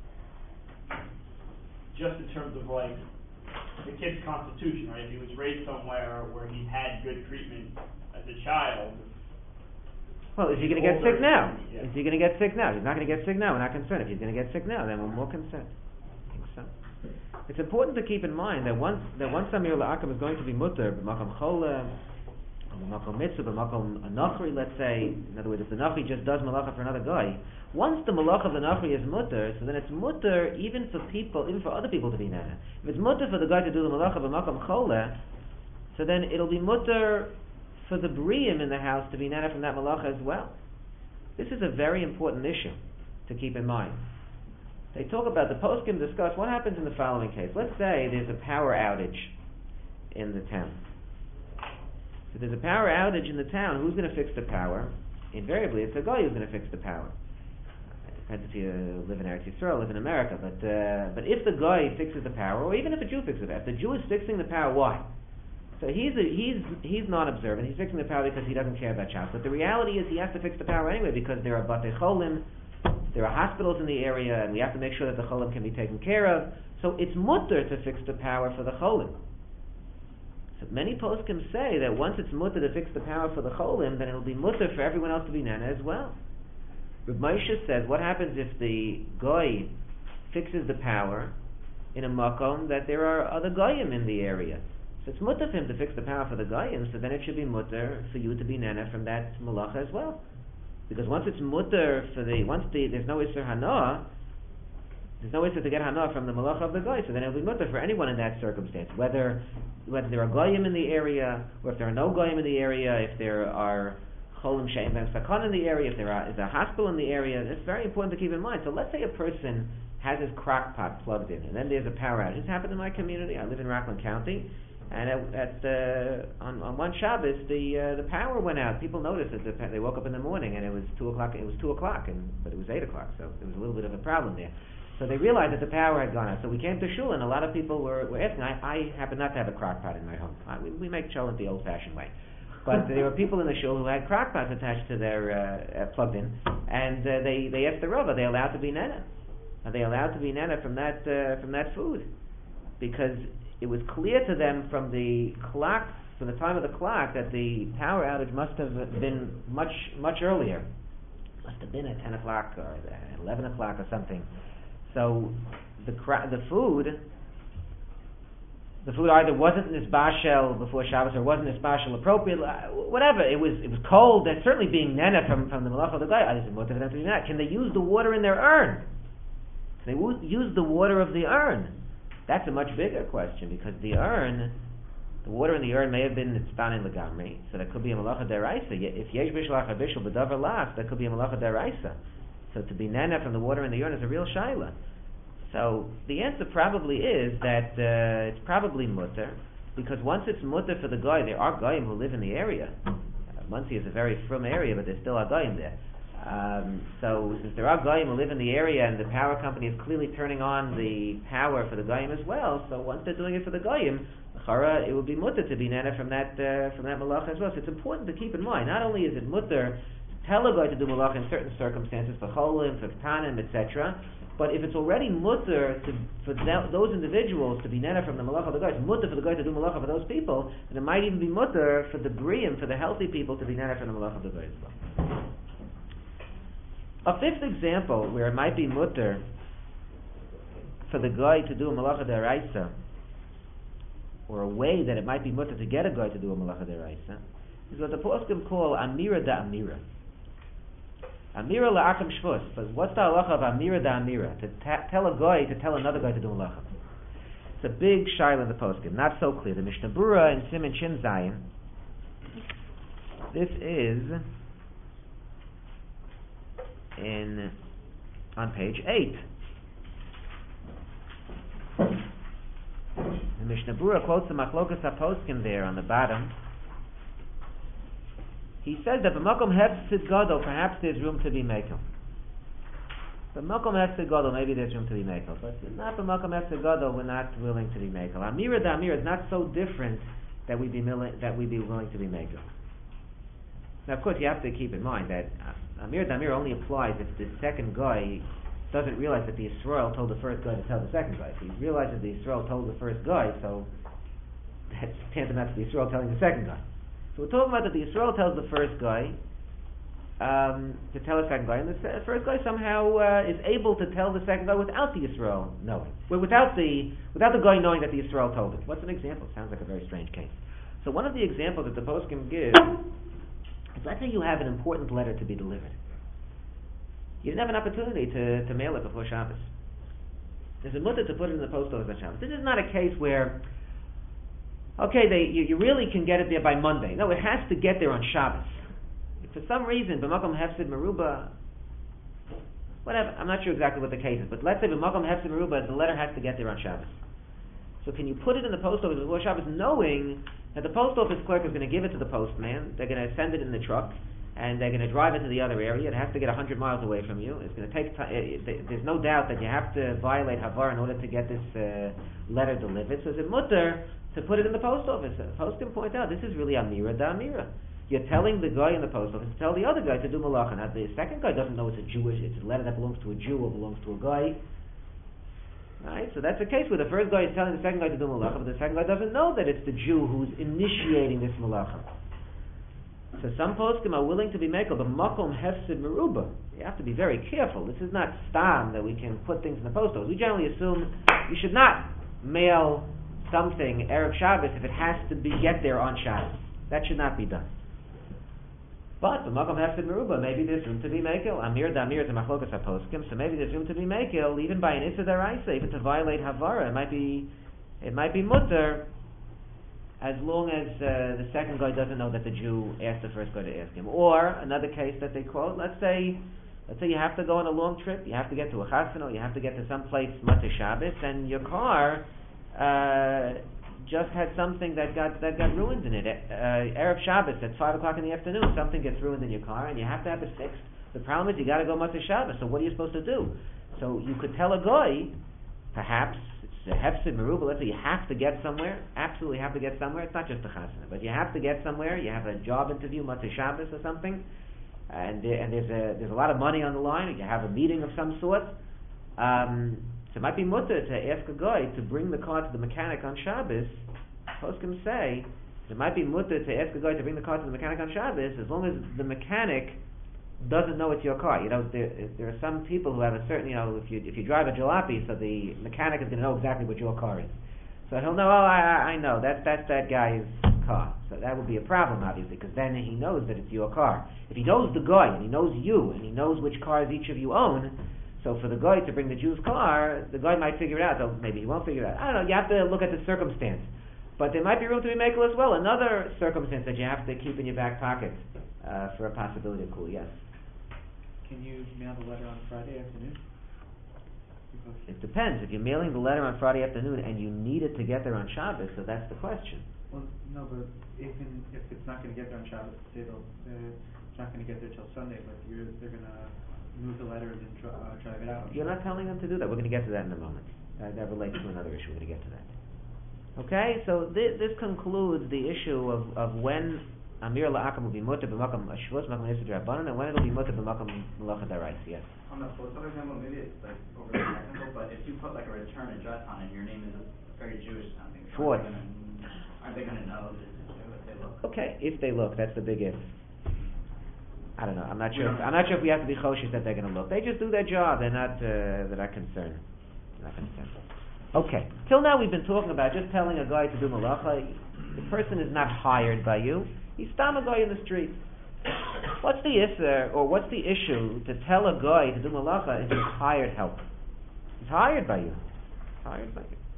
Just in terms of like the kid's constitution, right? If he was raised somewhere where he had good treatment as a child. Well, is he going to get sick now? Yeah. Is he going to get sick now? He's not going to get sick now. We're not concerned. If he's going to get sick now, then we're more concerned. I think so. It's important to keep in mind that once that once Amir La'akim is going to be mutter, b'makom chola, b'makom mitzvah, b'makom anachri, let's say, in other words, if the nachri just does malacha for another guy, once the malacha of the nachri is mutter, so then it's mutter even for people, even for other people to be nana. If it's mutter for the guy to do the malacha b'makom chola, so then it'll be mutter for the Briim in the house to be nana from that malacha as well. This is a very important issue to keep in mind. They talk about, the poskim discuss what happens in the following case. Let's say there's a power outage in the town. If there's a power outage in the town, who's going to fix the power? Invariably, it's a guy who's going to fix the power. It depends if you live in Eretz Yisrael, live in America. But uh, but if the guy fixes the power, or even if a Jew fixes it, if the Jew is fixing the power, why? So he's a, he's he's non-observant. He's fixing the power because he doesn't care about Shabbos. But the reality is he has to fix the power anyway because there are batei cholim, there are hospitals in the area, and we have to make sure that the cholim can be taken care of. So it's mutter to fix the power for the cholim. So many poskim say that once it's mutter to fix the power for the cholim, then it'll be mutter for everyone else to be nana as well. Reb Moshe says, what happens if the goy fixes the power in a makom that there are other goyim in the area? So it's mutter for him to fix the power for the goyim, so then it should be mutter for you to be nana from that malacha as well. Because once it's mutter for the, once the, there's no Isser Hanoah, there's no Isser to get Hanoah from the malacha of the goy, so then it'll be mutter for anyone in that circumstance. Whether whether there are goyim in the area, or if there are no goyim in the area, if there are cholim she'ein b'hem sakon in the area, if there are, is a hospital in the area, it's very important to keep in mind. So let's say a person has his crock pot plugged in, and then there's a power outage. This happened in my community. I live in Rockland County. And at, at uh, on, on one Shabbos, the uh, the power went out. People noticed it. They woke up in the morning, and it was two o'clock. It was two o'clock, and but it was eight o'clock, so there was a little bit of a problem there. So they realized that the power had gone out. So we came to shul, and a lot of people were, were asking. I, I happen not to have a crock pot in my home. I, we, we make cholent the old-fashioned way, but there were people in the shul who had crock pots attached to their uh, uh, plugged in, and uh, they they asked the Rav, are they allowed to be nana? Are they allowed to be nana from that uh, from that food? Because it was clear to them from the clock, from the time of the clock, that the power outage must have been much, much earlier. Must have been at ten o'clock or at eleven o'clock or something. So the cra- the food, the food either wasn't nisbashel before Shabbos or wasn't nisbashel appropriate, whatever. It was it was cold. That's certainly being nana from, from the malach of the guy. I just wanted them to be nana. Can they use the water in their urn? Can they w- use the water of the urn? That's a much bigger question, because the urn, the water in the urn may have been nitzpanin legamri, so that could be a malacha deraisa. If yesh bishlach habishul b'davar las, that could be a malacha deraisa. So to be nana from the water in the urn is a real shaila. So the answer probably is that uh, it's probably mutter, because once it's mutter for the guy, there are goyim who live in the area. Uh, Muncie is a very frum area, but there still are goyim there. Um, so since there are goyim who live in the area, and the power company is clearly turning on the power for the goyim as well, so once they're doing it for the goyim, it would be mutter to be nana from that uh, from that malacha as well. So it's important to keep in mind. Not only is it mutter to tell a guy to do malacha in certain circumstances, for cholim, for ktanim, et cetera, but if it's already mutter to, for th- those individuals to be nana from the malacha of the guy, it's mutter for the guy to do malacha for those people, and it might even be mutter for the briim, for the healthy people, to be nana from the malacha of the guy as well. A fifth example where it might be mutter for the guy to do a malacha deraisa, or a way that it might be mutter to get a guy to do a malacha deraisa, is what the poskim call amira da amira. Amira la'akim shvus. But what's the halacha of amira da amira? To ta- tell a guy to tell another guy to do malacha. It's a big shaila in the poskim. Not so clear. The Mishnah Berurah in Siman Shin Zayin. This is in on page eight. The Mishnah Berurah quotes the Machlokas HaPoskim there on the bottom. He says that b'makom hefsid gadol, perhaps there's room to be mekel. B'makom hefsid gadol, maybe there's room to be mekel, but not b'makom hefsid gadol, we're not willing to be mekel. Amira da amira is not so different that we'd be willing, that we'd be willing to be makel. Now, of course, you have to keep in mind that uh, Amir Damir only applies if the second guy doesn't realize that the Yisrael told the first guy to tell the second guy. If he realizes the Yisrael told the first guy, so that's tantamount to the Yisrael telling the second guy. So we're talking about that the Yisrael tells the first guy um, to tell the second guy, and the se- first guy somehow uh, is able to tell the second guy without the Yisrael knowing, well, without the without the guy knowing that the Yisrael told him. What's an example? Sounds like a very strange case. So one of the examples that the poskim give is, let's say you have an important letter to be delivered. You didn't have an opportunity to, to mail it before Shabbos. There's a mutter to put it in the post office on Shabbos. This is not a case where, okay, they, you, you really can get it there by Monday. No, it has to get there on Shabbos. If for some reason, b'makom hefsid meruba, whatever, I'm not sure exactly what the case is, but let's say b'makom hefsid meruba, the letter has to get there on Shabbos. So can you put it in the post office before Shabbos, knowing that the post office clerk is going to give it to the postman, they're going to send it in the truck, and they're going to drive it to the other area. It has to get one hundred miles away from you. It's going to take time. There's no doubt that you have to violate Havar in order to get this uh, letter delivered. So it's a mutter to put it in the post office. The post can point out, this is really Amira da Amira. You're telling the guy in the post office to tell the other guy to do malacha. Now the second guy doesn't know it's a Jewish, it's a letter that belongs to a Jew or belongs to a guy. Right? So that's a case where the first guy is telling the second guy to do malacha, but the second guy doesn't know that it's the Jew who's initiating this malacha. So some poskim are willing to be mekel, but makom hefsid meruba. You have to be very careful. This is not stam that we can put things in the post office. We generally assume you should not mail something Erev Shabbos if it has to be get there on Shabbos. That should not be done. But the makom hefsid meruba, maybe there's room to be mekel. Amir da Amir is a machlokas haposkim, so maybe there's room to be mekel, even by an issa deraisa, even to violate havara. It might be, it might be mutter, as long as uh, the second guy doesn't know that the Jew asked the first guy to ask him. Or another case that they quote, let's say let's say you have to go on a long trip, you have to get to a chasana, you have to get to some place Matzah Shabbos, and your car uh, just had something that got that got ruined in it. Uh, Erev Shabbos at five o'clock in the afternoon, something gets ruined in your car, and you have to have it fixed. The problem is you got to go Matzah Shabbos, so what are you supposed to do? So you could tell a guy, perhaps, the hefsid meruba, let's say you have to get somewhere, absolutely have to get somewhere. It's not just a chasana, but you have to get somewhere. You have a job interview, Matzah Shabbos or something, and there, and there's a there's a lot of money on the line. Or you have a meeting of some sort. Um, so it might be mutter to ask a guy to bring the car to the mechanic on Shabbos. Poskim say it might be mutter to ask a guy to bring the car to the mechanic on Shabbos, as long as the mechanic doesn't know it's your car. You know, there, there are some people who have a certain, you know, if you if you drive a jalopy, so the mechanic is going to know exactly what your car is. So he'll know, oh, I, I know, that's, that's that guy's car. So that would be a problem, obviously, because then he knows that it's your car. If he knows the guy, and he knows you, and he knows which cars each of you own, so for the guy to bring the Jew's car, the guy might figure it out, though maybe he won't figure it out. I don't know, you have to look at the circumstance. But there might be room to be makel as well. Another circumstance that you have to keep in your back pocket uh, for a possibility of cool, yes. Can you mail the letter on Friday afternoon? It depends. If you're mailing the letter on Friday afternoon and you need it to get there on Shabbos, so that's the question. Well, no, but even if it's not going to get there on Shabbos, say they'll, uh, it's not going to get there till Sunday, but you're, they're going to move the letter and then dri- uh, drive it out. You're not telling them to do that. We're going to get to that in a moment. Uh, that relates to another issue. We're going to get to that. Okay, so th- this concludes the issue of, of when Amir la'akam will be mutter b'makam ashvus makam yisud rabbanan, and when it will be mutter b'makam malacha daraisa. Yes. On the post office example, maybe it's like over technical, but if you put like a return address on it, your name is very Jewish sounding. Schwartz. Aren't they going to know if they look? Okay, if they look, that's the big if. I don't know. I'm not sure. If, I'm not sure if we have to be choshesh that they're going to look. They just do their job. They're not. Uh, they're not concerned. They're not concerned. Okay. Till now, we've been talking about just telling a guy to do malacha. The person is not hired by you. He's stam a guy in the street. What's the issue, or what's the issue to tell a guy to do malacha if he's hired help? He's hired by you. He's hired by you.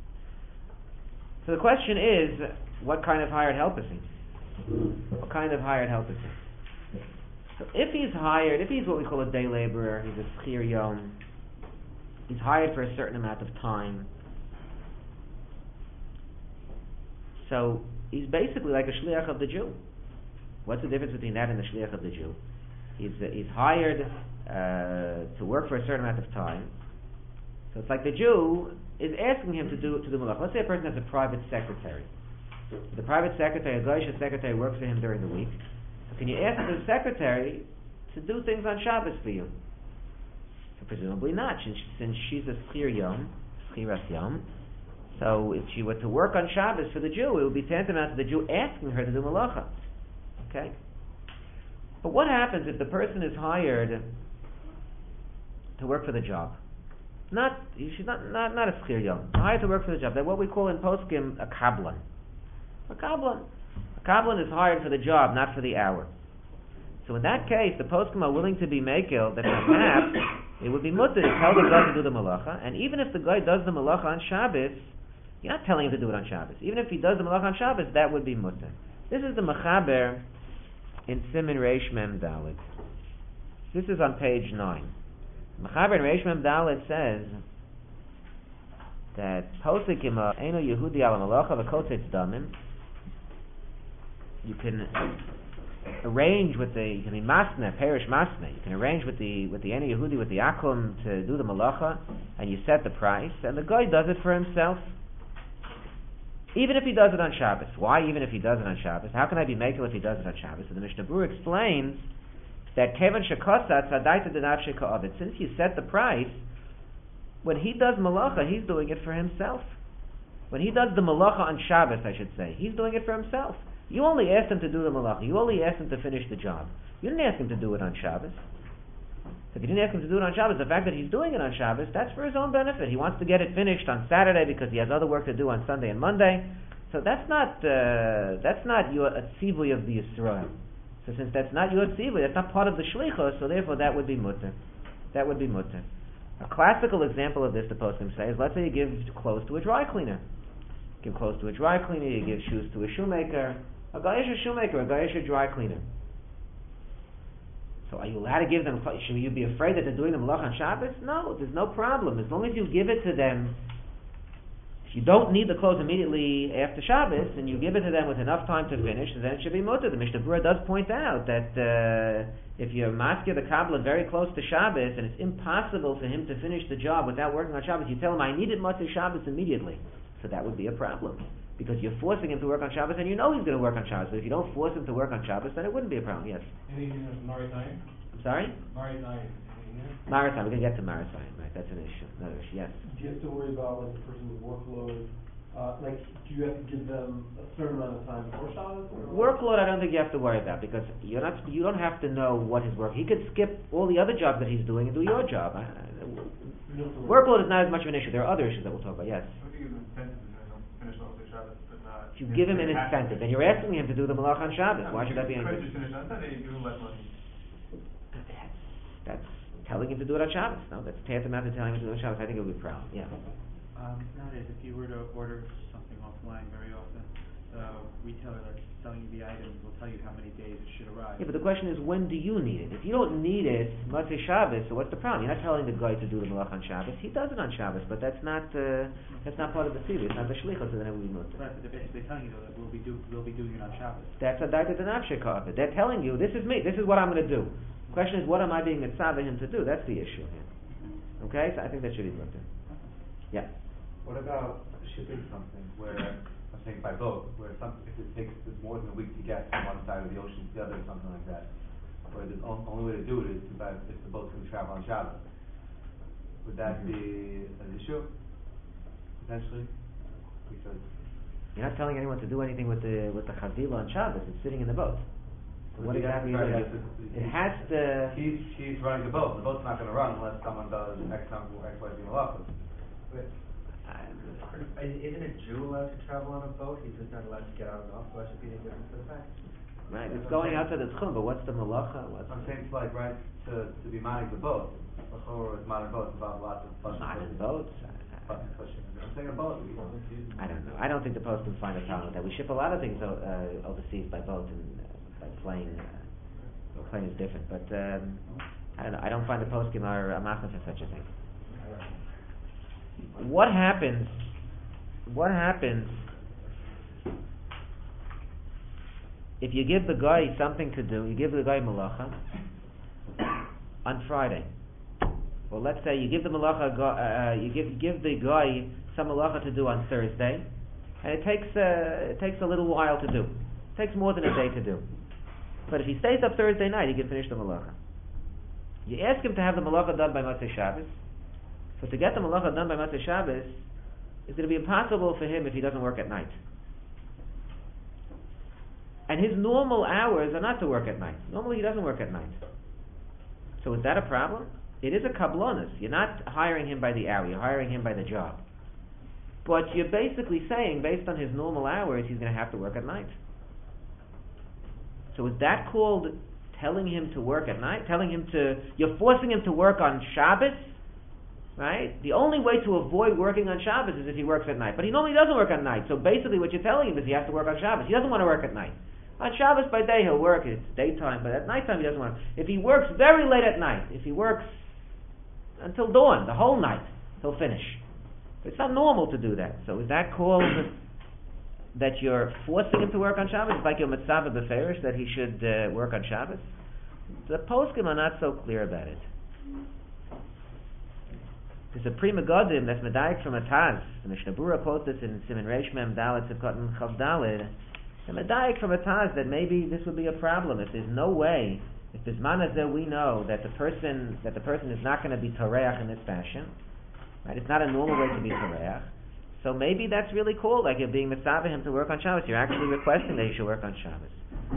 So the question is, what kind of hired help is he? What kind of hired help is he? So if he's hired, if he's what we call a day laborer, he's a schir yom, he's hired for a certain amount of time. So he's basically like a shliach of the Jew. What's the difference between that and the shliach of the Jew? He's uh, he's hired uh, to work for a certain amount of time. So it's like the Jew is asking him to do to do malach. Let's say a person has a private secretary. The private secretary, a Goyish secretary, works for him during the week. So can you ask the secretary to do things on Shabbos for you? So presumably not, since, since she's a Schir Yom, Schiras Yom. So if she were to work on Shabbos for the Jew, it would be tantamount to the Jew asking her to do malacha. Okay? But what happens if the person is hired to work for the job? Not, she's not, not, not a Schir Yom. Hired to work for the job. They're what we call in poskim a kablan. A kablan. A kablan is hired for the job, not for the hour. So in that case, the poskim are willing to be makil that perhaps it would be mutter to tell the guy to do the malacha, and even if the guy does the malacha on Shabbos, you're not telling him to do it on Shabbos. Even if he does the malacha on Shabbos, that would be mutter. This is the Mechaber in Siman Reish Mem Dalet. This is on page nine. Mechaber in Reish Mem Dalet says that posik im eno Yehudi al malacha v'kotetz damim. You can arrange with the, you can be masna, perish masna. You can arrange with the with the eno Yehudi, with the akum, to do the malacha, and you set the price, and the guy does it for himself. Even if he does it on Shabbos. Why even if he does it on Shabbos? How can I be makel if he does it on Shabbos? So the Mishnah Berurah explains that kevan shekosat sadaita denafshe ka'avid. Since you set the price, when he does malacha, he's doing it for himself. When he does the malacha on Shabbos, I should say, he's doing it for himself. You only asked him to do the malacha. You only asked him to finish the job. You didn't ask him to do it on Shabbos. If you didn't ask him to do it on Shabbos, the fact that he's doing it on Shabbos, that's for his own benefit. He wants to get it finished on Saturday because he has other work to do on Sunday and Monday. So that's not uh, that's not your tzivui of the Yisrael. So since that's not your tzivui, that's not part of the shlichus, so therefore that would be mutter. That would be mutter. A classical example of this, the poskim say, is let's say you give clothes to a dry cleaner. Give clothes to a dry cleaner, you give shoes to a shoemaker. A guy is a shoemaker, a guy is a dry cleaner. So are you allowed to give them, should you be afraid that they're doing the malach on Shabbos? No, there's no problem. As long as you give it to them, if you don't need the clothes immediately after Shabbos, and you give it to them with enough time to finish, then it should be mutter. The Mishnah Berurah does point out that uh, if you're maskir the Kabbalah very close to Shabbos, and it's impossible for him to finish the job without working on Shabbos, you tell him, I need it mutter Shabbos immediately. So that would be a problem. Because you're forcing him to work on Shabbos, and you know he's going to work on Shabbos. But if you don't force him to work on Shabbos, then it wouldn't be a problem. Yes. Anything of Maritime? I'm sorry? Maritime. Maritime. We're going to get to maritime. Right. That's an issue. Another issue. Yes. Do you have to worry about like the person's workload? Uh, like, do you have to give them a certain amount of time before Shabbos? Workload, I don't think you have to worry about because you're not. You don't have to know what his work. He could skip all the other jobs that he's doing and do your job. I, I, workload is not as much of an issue. There are other issues that we'll talk about. Yes. If you give him an incentive, then you're asking him to do the malach on Shabbos. Why should that be anything? That's telling him to do it on Shabbos. No, that's tantamount to telling him to do it on Shabbos. I think it would be a problem. Yeah. Um, nowadays, if you were to order something offline very often, the retailer that's selling you the items will tell you how many days it should arrive. Yeah, but the question is, when do you need it? If you don't need it, Motzei Shabbos, so what's the problem? You're not telling the guy to do the malach on Shabbos. He does it on Shabbos, but that's not uh, that's not part of the tzivui. It's not the shlichus, so then it would be mutter. Right, but they're basically telling you though that we'll be do we'll be doing it on Shabbos. That's a daita denafshe ka'avid. They're telling you, this is me. This is what I'm going to do. The question is, what am I being mitzvah him to do? That's the issue here. Okay, so I think that should be mutter. Yeah. What about shipping something where, I'm saying by boat, where some, if it takes more than a week to get from one side of the ocean to the other or something like that, where the on, only way to do it is to buy, if the boat's going to travel on Shabbos. Would that be an issue, potentially? Because you're not telling anyone to do anything with the with the chazila on Shabbos. It's sitting in the boat. So what exactly is it? It has to... He's, he's running the boat. The boat's not going to run unless someone does X, X, Y, Z, malachos. Isn't a Jew allowed to travel on a boat? He's just not allowed to get on and off. Why should be any different for the fact? Right, it's going out to the tchum, but what's the malacha? What's I'm saying it's like, right, to, to be manning the boat. Or modern boats involve lots of pushing. Modern boats? Pushing, pushing. I'm saying a boat. I don't know. I don't think the post can find a problem with that. We ship a lot of things uh, overseas by boat and uh, by plane. Uh, plane is different, but um, I don't know. I don't find the post are a machna for such a thing. What happens? What happens if you give the guy something to do? You give the guy malacha on Friday. Well, let's say you give the malacha. Uh, you give give the guy some malacha to do on Thursday, and it takes uh, it takes a little while to do. It takes more than a day to do. But if he stays up Thursday night, he can finish the malacha. You ask him to have the malacha done by Motzei Shabbos. So to get the malacha done by Motzei Shabbos, it's going to be impossible for him if he doesn't work at night. And his normal hours are not to work at night. Normally he doesn't work at night. So is that a problem? It is a kablonis. You're not hiring him by the hour, you're hiring him by the job. But you're basically saying, based on his normal hours, he's going to have to work at night. So is that called telling him to work at night? Telling him to, you're forcing him to work on Shabbos? Right? The only way to avoid working on Shabbos is if he works at night. But he normally doesn't work at night. So basically what you're telling him is he has to work on Shabbos. He doesn't want to work at night. On Shabbos by day he'll work, it's daytime, but at nighttime he doesn't want to. If he works very late at night, if he works until dawn, the whole night, he'll finish. It's not normal to do that. So is that called that you're forcing him to work on Shabbos? It's like your mitzvah beferish, that he should uh, work on Shabbos? The poskim are not so clear about it. There's a Pri Megadim that's medayik from a Taz. The Mishnah Berurah quotes this in Siman Reish Mem Dalet Sivkot Chav Daled. The medayik from a Taz that maybe this would be a problem if there's no way, if there's manazeh we know that the person that the person is not going to be toreach in this fashion, right? It's not a normal way to be toreach. So maybe that's really cool. Like you're being mitzvah him to work on Shabbos. You're actually requesting that he should work on Shabbos.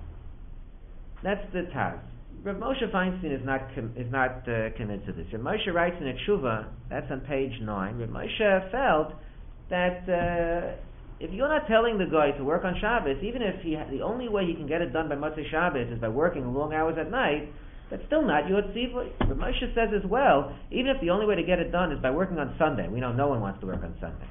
That's the Taz. Rav Moshe Feinstein is not com- is not uh, convinced of this. Rav Moshe writes in a tshuva, that's on page nine. Rav Moshe felt that uh, if you're not telling the guy to work on Shabbos, even if he ha- the only way he can get it done by Motzei Shabbos is by working long hours at night, that's still not your tzivui. Rav Moshe says as well, even if the only way to get it done is by working on Sunday, we know no one wants to work on Sunday.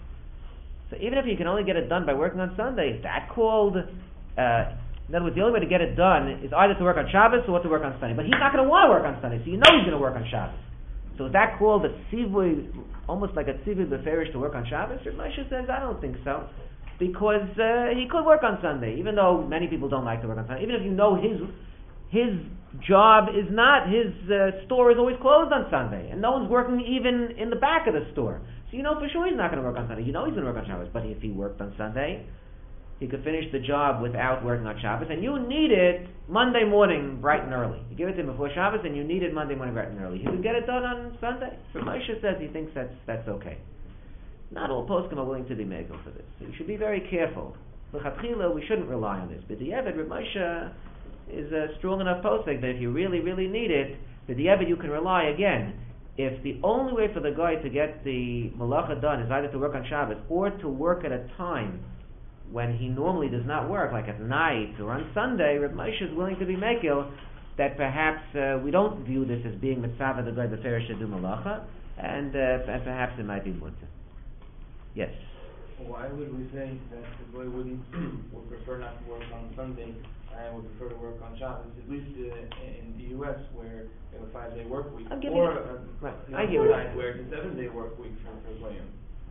So even if you can only get it done by working on Sunday, is that called? Uh, In other words, the only way to get it done is either to work on Shabbos or to work on Sunday. But he's not going to want to work on Sunday, so you know he's going to work on Shabbos. So is that called a tzivui, almost like a tzivui beferish to work on Shabbos? Rav Moshe says, I don't think so. Because uh, he could work on Sunday, even though many people don't like to work on Sunday. Even if you know his his job is not, his uh, store is always closed on Sunday, and no one's working even in the back of the store. So you know for sure he's not going to work on Sunday. You know he's going to work on Shabbos. But if he worked on Sunday, he could finish the job without working on Shabbos, and you need it Monday morning bright and early. You give it to him before Shabbos, and you need it Monday morning bright and early. He could get it done on Sunday. So Moshe says he thinks that's that's okay. Not all poskim are willing to be megal for this. So you should be very careful. L'chatchila, we shouldn't rely on this. But the Yevid, Rav Moshe is a strong enough posek that if you really, really need it, the Yevid you can rely again. If the only way for the guy to get the malacha done is either to work on Shabbos or to work at a time when he normally does not work, like at night or on Sunday, Rav Moshe is willing to be mekil that perhaps uh, we don't view this as being mitzvah the guy beferish to do malacha, and, uh, and perhaps it might be mutzah. Yes. Why would we say that the boy wouldn't would prefer not to work on Sunday and would prefer to work on Shabbos? At least uh, in the U S where they have a five-day work week, I'm giving or you- uh, right. you know, I hear you. side where it's a seven-day work week for for Goyim.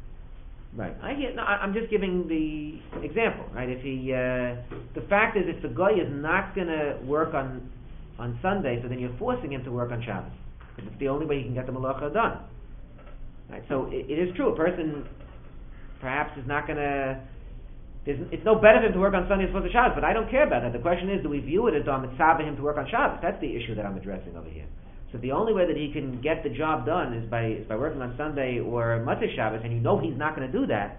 Right. I hear, no, I- I'm just giving the example, right? If he, uh, the fact is, if the guy is not going to work on on Sunday, so then you're forcing him to work on Shabbos, because it's the only way he can get the malacha done. Right. So it, it is true. A person perhaps is not going to. It's no better for him to work on Sunday as opposed to Shabbos, but I don't care about that. The question is, do we view it as a mitzvah for him to work on Shabbos? That's the issue that I'm addressing over here. So the only way that he can get the job done is by is by working on Sunday or Motzei Shabbos, and you know he's not going to do that,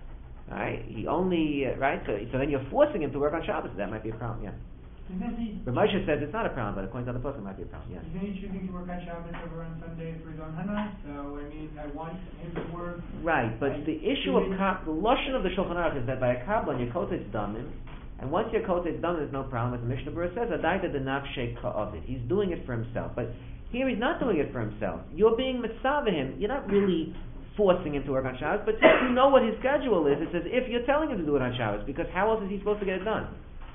right? He only uh, right. So, so then you're forcing him to work on Shabbos. That might be a problem. Yeah. Isn't he, Rav Moshe says it's not a problem, but according to the book, it might be a problem. Yeah. isn't he choosing to work on Shabbos over on Sunday for his own hana? So, I mean, I want him to work. Right, but I- the issue of kab- the lashon of the Shulchan Aruch is that by a kabbalah your kotetz damim, and once your kotetz damim, there's no problem. As the Mishnah Berurah says, adaita de nafshei ka'avid. He's doing it for himself, but here he's not doing it for himself. You're being mitzvah him. You're not really forcing him to work on Shabbos, but since you know what his schedule is, it's as if you're telling him to do it on Shabbos, because how else is he supposed to get it done?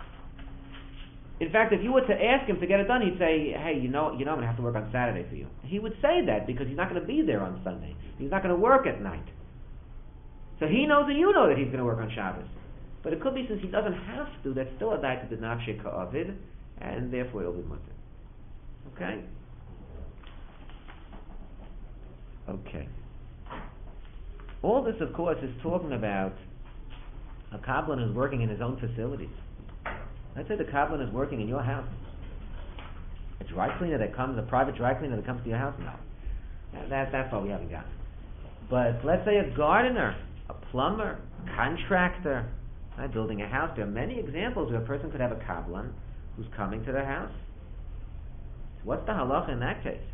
In fact, if you were to ask him to get it done, he'd say, hey, you know, you know I'm going to have to work on Saturday for you. He would say that because he's not going to be there on Sunday. He's not going to work at night. So he knows and you know that he's going to work on Shabbos. But it could be since he doesn't have to, that's still a daita de nafshei ka'avid, and therefore it'll be mutter. Okay? Okay. All this, of course, is talking about a Kabbalan who's working in his own facilities. Let's say the Kabbalan is working in your house. A dry cleaner that comes, a private dry cleaner that comes to your house? No. That, that, that's all we haven't got. But let's say a gardener, a plumber, a contractor, right, building a house. There are many examples where a person could have a Kabbalan who's coming to their house. So what's the halacha in that case?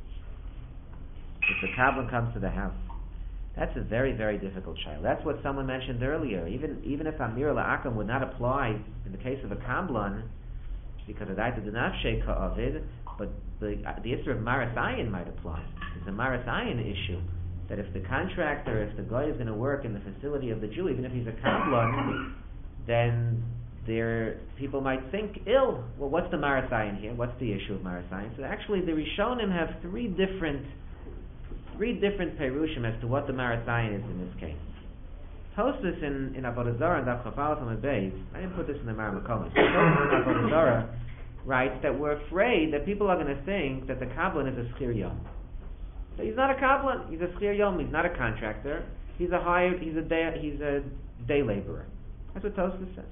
If the Kabbalan comes to the house. That's a very, very difficult child. That's what someone mentioned earlier. Even even if Amir La'akam would not apply in the case of a Kabbalan, because of that the Nafshei Ka'avid, but the uh, the issue of Marasayan might apply. It's a Marasayan issue. That if the contractor, if the guy is going to work in the facility of the Jew, even if he's a Kabbalan, then there people might think ill. Well, what's the Marasayan here? What's the issue of Marasayan? So actually the Rishonim have three different three different perushim as to what the Marasayan is in this case. Tosfos in, in Avodah Zarah and Daf on the base, I didn't put this in the Maramakomis, but Tosfos in Avodah Zarah writes that we're afraid that people are going to think that the Kabbalan is a Schir Yom. So he's not a Kabbalan, he's a Schir Yom, he's not a contractor, he's a hired, he's a day, he's a day laborer. That's what Tosfos says.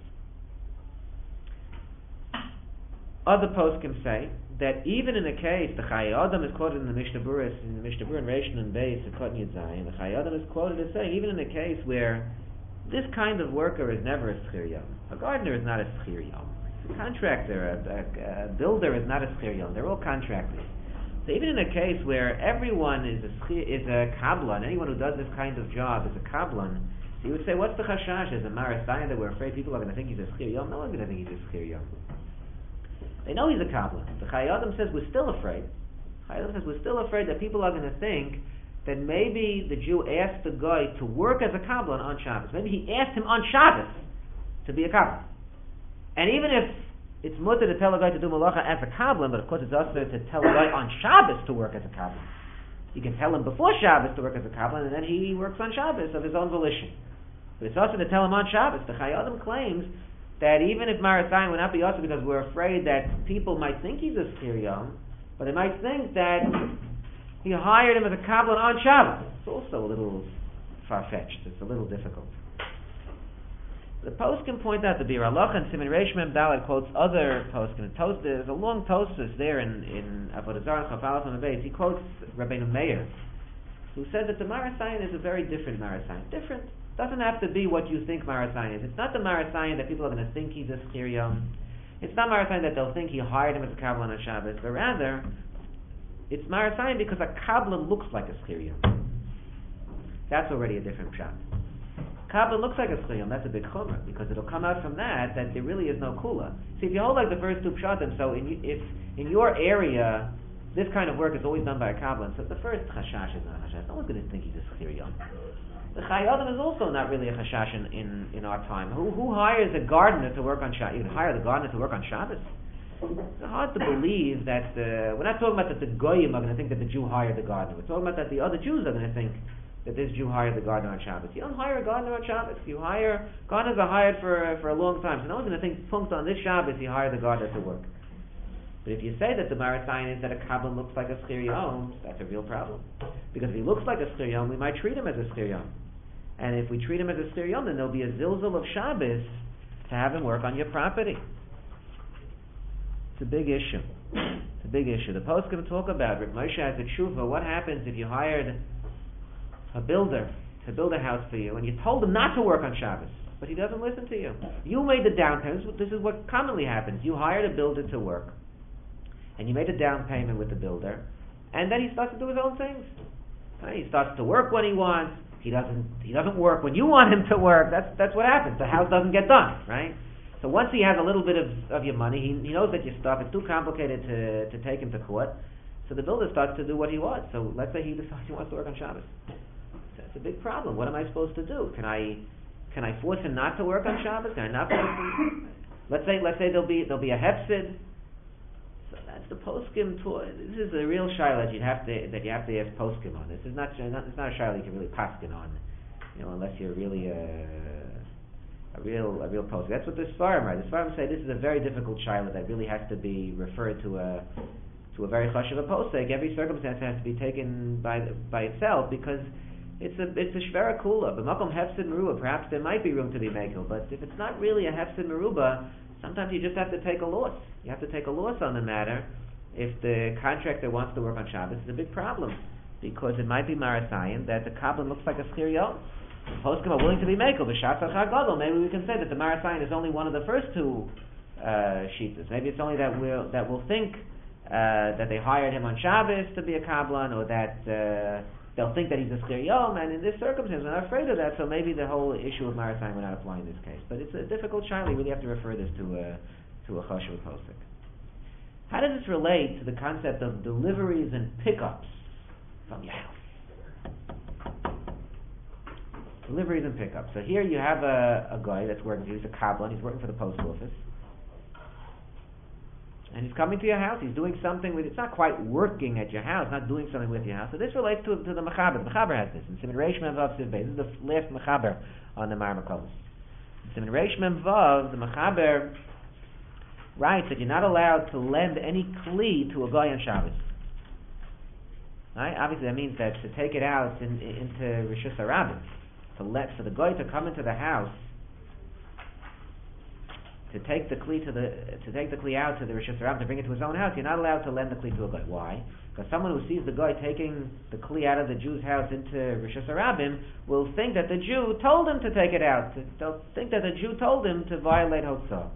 Other poskim say that even in a case, the Chayei Adam is quoted in the Mishnah Berurah, in the Mishnah Berurah in Reishin and Beis, the Kotan Yud Zayin, the Chayei Adam is quoted as saying, even in a case where this kind of worker is never a Schir Yom. A gardener is not a Schir Yom. A contractor, a, a, a builder is not a Schir Yom. They're all contractors. So even in a case where everyone is a is a Kabbalan, anyone who does this kind of job is a Kabbalan, so you would say, what's the chashash? Is a Marasayan that we're afraid people are going to think he's a Schir Yom? No one's going to think he's a Schir Yom. They know he's a Kabbalan. The Chayei Adam says we're still afraid. Chayei Adam says we're still afraid that people are going to think that maybe the Jew asked the guy to work as a Kabbalan on Shabbos. Maybe he asked him on Shabbos to be a Kabbalan. And even if it's mutter to tell a guy to do malacha as a Kabbalan, but of course it's also to tell a guy on Shabbos to work as a Kabbalan. You can tell him before Shabbos to work as a Kabbalan, and then he works on Shabbos of his own volition. But it's also to tell him on Shabbos. The Chayei Adam claims that even if Marasayan would not be also because we're afraid that people might think he's a Schir Yom, but they might think that he hired him as a Kabbalan on Shabbos. It's also a little far-fetched. It's a little difficult. The poskim point out the Bir Halacha and Siman Reish Mem Daled quotes other poskim. There's a long Tosfos there in in Avodah Zarah and Chaf on the base. He quotes Rabbeinu Meir, who said that the Marasayan is a very different Marasayan. Different. Doesn't have to be what you think Marasayan is. It's not the Marasayan that people are going to think he's a Schir Yom. It's not Marasayan that they'll think he hired him as a Kabbalan on Shabbos, but rather, it's Marasayan because a Kabbalan looks like a Schir Yom. That's already a different pshat. Kabbalan looks like a Schir Yom, that's a big chumrah, because it'll come out from that that there really is no kula. See, if you hold like the first two pshatim, so in, if in your area, this kind of work is always done by a Kabbalan, so the first chashash is not a chashash. No one's going to think he's a Schir Yom. The Chayei Adam is also not really a chashash in, in, in our time. Who who hires a gardener to work on Shabbos? You can hire the gardener to work on Shabbos? It's hard to believe that uh, we're not talking about that the goyim are going to think that the Jew hired the gardener. We're talking about that the other Jews are going to think that this Jew hired the gardener on Shabbos. You don't hire a gardener on Shabbos. You hire gardeners are hired for for a long time. So no one's going to think punkt on this Shabbos he hired the gardener to work. But if you say that the Marasayan is that a Kabbalan looks like a Schir Yom, that's a real problem. Because if he looks like a Schir Yom, we might treat him as a Schir Yom. And if we treat him as a Schir Yom, then there'll be a zilzal of Shabbos to have him work on your property. It's a big issue. It's a big issue. The poskim talk about Reb Moshe has a tshuva. What happens if you hired a builder to build a house for you, and you told him not to work on Shabbos, but he doesn't listen to you? You made the down payment. This is what commonly happens. You hired a builder to work, and you made a down payment with the builder, and then he starts to do his own things. Right? He starts to work when he wants. He doesn't. He doesn't work when you want him to work. That's that's what happens. The house doesn't get done, right? So once he has a little bit of, of your money, he he knows that your stuff is too complicated to to take him to court. So the builder starts to do what he wants. So let's say he decides he wants to work on Shabbos. That's a big problem. What am I supposed to do? Can I can I force him not to work on Shabbos? Can I not force him? Let's say let's say there'll be there'll be a hefsid. So that's the poskim. This is a real shaila that you have to that you have to ask poskim on. This is not, not it's not a shaila you can really paskin on, you know, unless you're really a a real a real poskim. That's what the Sfarim write. The Sfarim say this is a very difficult shaila that really has to be referred to a to a very chashuv posek. Every circumstance has to be taken by by itself, because it's a it's a shvera kula. But makom hefsid meruba, perhaps there might be room to be mekel. But if it's not really a hefsid meruba, sometimes you just have to take a loss. You have to take a loss on the matter. If the contractor wants to work on Shabbos, it's a big problem because it might be marasayin that the kabbalah looks like a schiriyot. Poskim are willing to be mekel. B'shatz gadol. Maybe we can say that the marasayin is only one of the first two uh, shitas. Maybe it's only that we'll that we'll think uh, that they hired him on Shabbos to be a kabbalah, or that uh, they'll think that he's a schiriyot. And in this circumstance, we're not afraid of that. So maybe the whole issue of marasayin will not apply in this case. But it's a difficult shaila. You really have to refer this to a to a choshev posik. How does this relate to the concept of deliveries and pickups from your house? Deliveries and pickups. So here you have a, a guy that's working, he's a kabbalah, he's working for the post office. And he's coming to your house, he's doing something with, it's not quite working at your house, not doing something with your house. So this relates to, to the mechaber. The mechaber has this. In Siman Reish Mem Vav Siv Beis. This is the last mechaber on the Mar Makolos. In Siman Reish Mem Vav, the mechaber writes that you're not allowed to lend any kli to a guy on Shabbos. Right? Obviously that means that to take it out in, into Rishus HaRabim, to let for the guy to come into the house, to take the kli to the to take the kli out to the Rishus HaRabim, to bring it to his own house, you're not allowed to lend the kli to a guy. Why? Because someone who sees the guy taking the kli out of the Jew's house into Rishus HaRabim will think that the Jew told him to take it out. They'll think that the Jew told him to violate Hotzah.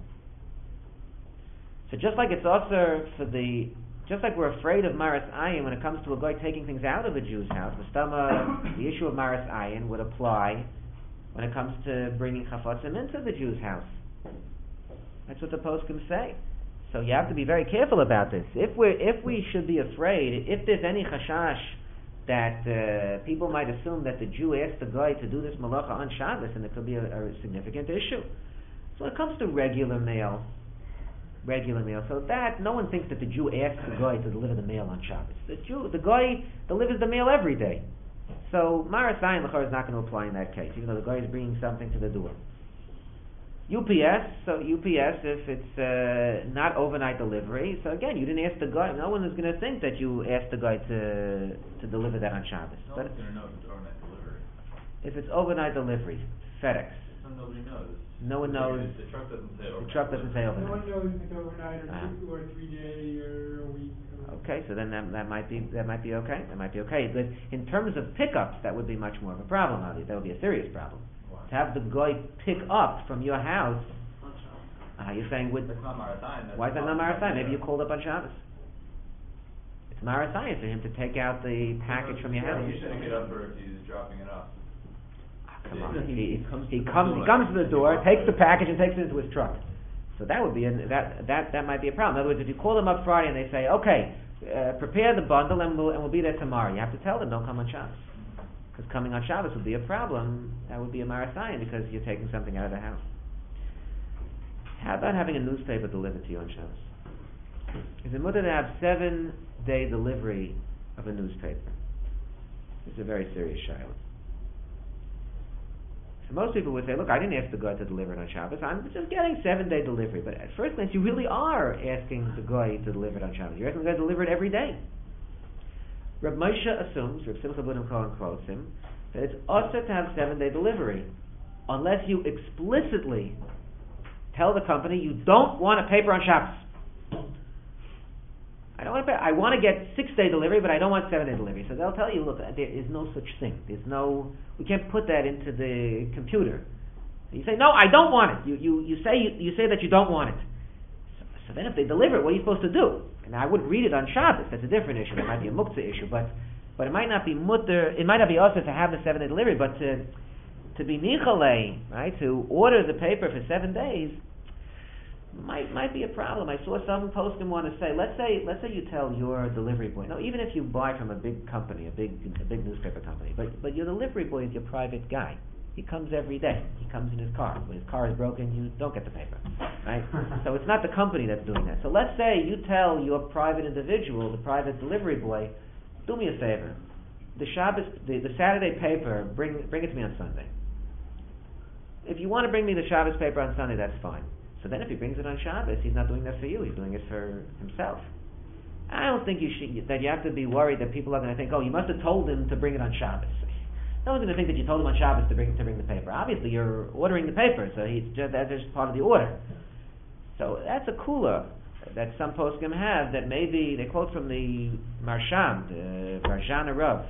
So just like it's also for the, just like we're afraid of Maras Ayin when it comes to a guy taking things out of a Jew's house, Mustama, the issue of Maras Ayin would apply when it comes to bringing Chafatzim into the Jew's house. That's what the poskim say. So you have to be very careful about this. If we if we should be afraid, if there's any chashash that uh, people might assume that the Jew asked the guy to do this malacha on Shabbos, and it could be a, a significant issue. So when it comes to regular mail, regular mail. So that, no one thinks that the Jew asks the guy to deliver the mail on Shabbos. The Jew, the guy delivers the mail every day. So Maras Ayin L'chor is not going to apply in that case, even though the guy is bringing something to the door. U P S, so U P S, if it's uh, not overnight delivery, so again, you didn't ask the guy, no one is going to think that you asked the guy to to deliver that on Shabbos. No but one's going to know if it's overnight delivery. If it's overnight delivery, FedEx. So nobody knows. No one knows. The truck doesn't say overnight. The truck doesn't say No overnight. one knows if it's overnight or Uh-huh. two, or three day or a week. Or Okay, so then that, that might be that might be okay. That might be okay. But in terms of pickups, that would be much more of a problem. That would be a serious problem. Why? To have the guy pick up from your house. Uh, you're saying with That's not Marasayan. why is that not Marasayan? Maybe you called up on Shabbos. It's Marasayan for him to take out the package from your house. You shouldn't get up for if he's dropping it off. Ah, come on, he, he comes he comes he comes to the door, takes the package, and takes it into his truck. So that would be a, that that that might be a problem. In other words, if you call them up Friday and they say, okay, uh, prepare the bundle and we'll and we'll be there tomorrow, you have to tell them don't come on Shabbos, because coming on Shabbos would be a problem. That would be a Marasayan because you're taking something out of the house. How about having a newspaper delivered to you on Shabbos? Is it mutter to have seven day delivery of a newspaper? It's a very serious shaila. So most people would say, look, I didn't ask the guy to deliver it on Shabbos, I'm just getting seven day delivery. But at first glance, you really are asking the guy to deliver it on Shabbos. You're asking the guy to deliver it every day. Reb Moshe assumes, Reb Simcha ben Kohen quotes him, that it's also to have seven day delivery, unless you explicitly tell the company you don't want a paper on Shabbos. I don't want to pay, I want to get six day delivery, but I don't want seven day delivery. So they'll tell you, look, there is no such thing. There's no, we can't put that into the computer. You say, no, I don't want it. You you, you say you, you say that you don't want it. So, so then if they deliver it, what are you supposed to do? And I wouldn't read it on Shabbos. That's a different issue. That might be a muktzah issue, but but it might not be mutter. It might not be also to have the seven day delivery, but to to be nichalei, right? To order the paper for seven days. Might might be a problem. I saw some poskim want to say, let's say let's say you tell your delivery boy. No, even if you buy from a big company, a big a big newspaper company, but but your delivery boy is your private guy. He comes every day. He comes in his car. When his car is broken, you don't get the paper, right? So it's not the company that's doing that. So let's say you tell your private individual, the private delivery boy, do me a favor. The Shabbos, the, the Saturday paper, bring bring it to me on Sunday. If you want to bring me the Shabbos paper on Sunday, that's fine. So then if he brings it on Shabbos, he's not doing that for you, he's doing it for himself. I don't think you should, that you have to be worried that people are going to think, oh, you must have told him to bring it on Shabbos. no one's going to think that you told him on Shabbos to bring to bring the paper. Obviously, you're ordering the paper, so he's just that's just part of the order. So that's a kula that some poskim have. That maybe they quote from the Marsham, the Barjana Rav.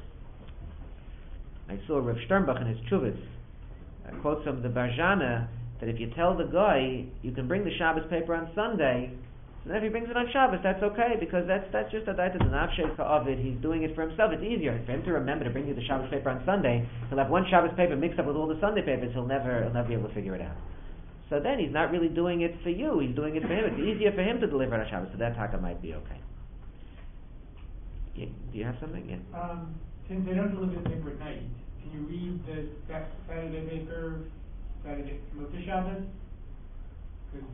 I saw Rav Sternbach in his Chuvas. I quote from the Barjana that if you tell the guy you can bring the Shabbos paper on Sunday, so if he brings it on Shabbos, that's okay, because that's that's just a daita d'nafshei ka'avid. He's doing it for himself. It's easier for him to remember to bring you the Shabbos paper on Sunday. He'll have one Shabbos paper mixed up with all the Sunday papers. He'll never he'll never be able to figure it out. So then he's not really doing it for you. He's doing it for him. It's easier for him to deliver on Shabbos. So that taka might be okay. Yeah, do you have something? Yeah. Um, since they don't deliver the paper at night, can you read the Sat- Saturday paper Saturday Motzei Shabbos? 'Cause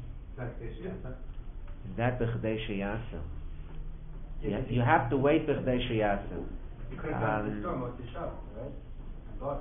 Is that b'chdei sheyasa? You, you have to wait b'chdei sheyasa. You could have gone to the store Motzei Shabbos, right? And bought it.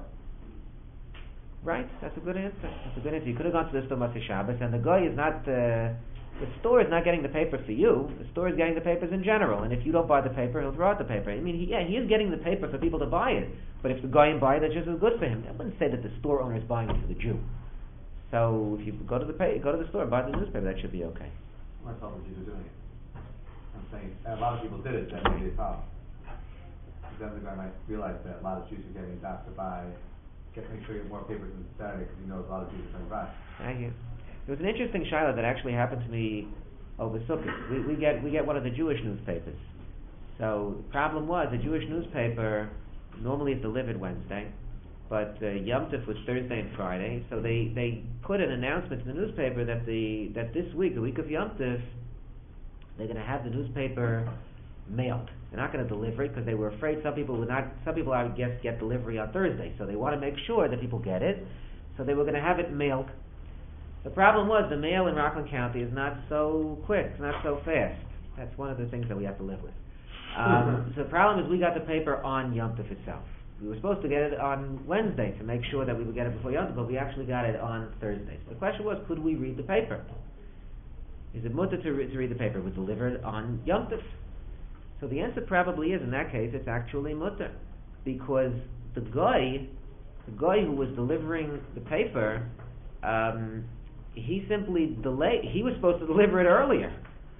Right, that's a good answer. That's a good answer. You could have gone to the store Motzei Shabbos, and the guy is not, uh, the store is not getting the paper for you. The store is getting the papers in general, and if you don't buy the paper, he'll throw out the paper. I mean, he, yeah, he is getting the paper for people to buy it, but if the guy didn't buy it, that's just as good for him. I wouldn't say that the store owner is buying it for the Jew. So if you go to the pay, go to the store and buy the newspaper, that should be okay. I'm not telling you to doing it. I'm saying a lot of people did it, that made it a problem. Then the guy might realize that a lot of Jews are getting back to buy. Get make sure you have more papers than Saturday because he knows a lot of Jews are coming back. Thank you. There was an interesting shiloh that actually happened to me over Sukkot. We, we get we get one of the Jewish newspapers. So the problem was the Jewish newspaper normally is delivered Wednesday, but uh, Yom Tov was Thursday and Friday. So they, they put an announcement in the newspaper that the that this week, the week of Yom Tov, they're going to have the newspaper mailed. They're not going to deliver it because they were afraid some people would not. Some people, I would guess, get delivery on Thursday. So they want to make sure that people get it. So they were going to have it mailed. The problem was the mail in Rockland County is not so quick. It's not so fast. That's one of the things that we have to live with. Um, so the problem is we got the paper on Yom Tov itself. We were supposed to get it on Wednesday to make sure that we would get it before Yom Tov, but we actually got it on Thursday. So the question was, could we read the paper? Is it mutter to, re- to read the paper? It was delivered on Yom Tov. So the answer probably is, in that case, it's actually mutter, because the guy, the guy who was delivering the paper, um, he simply delayed. He was supposed to deliver it earlier.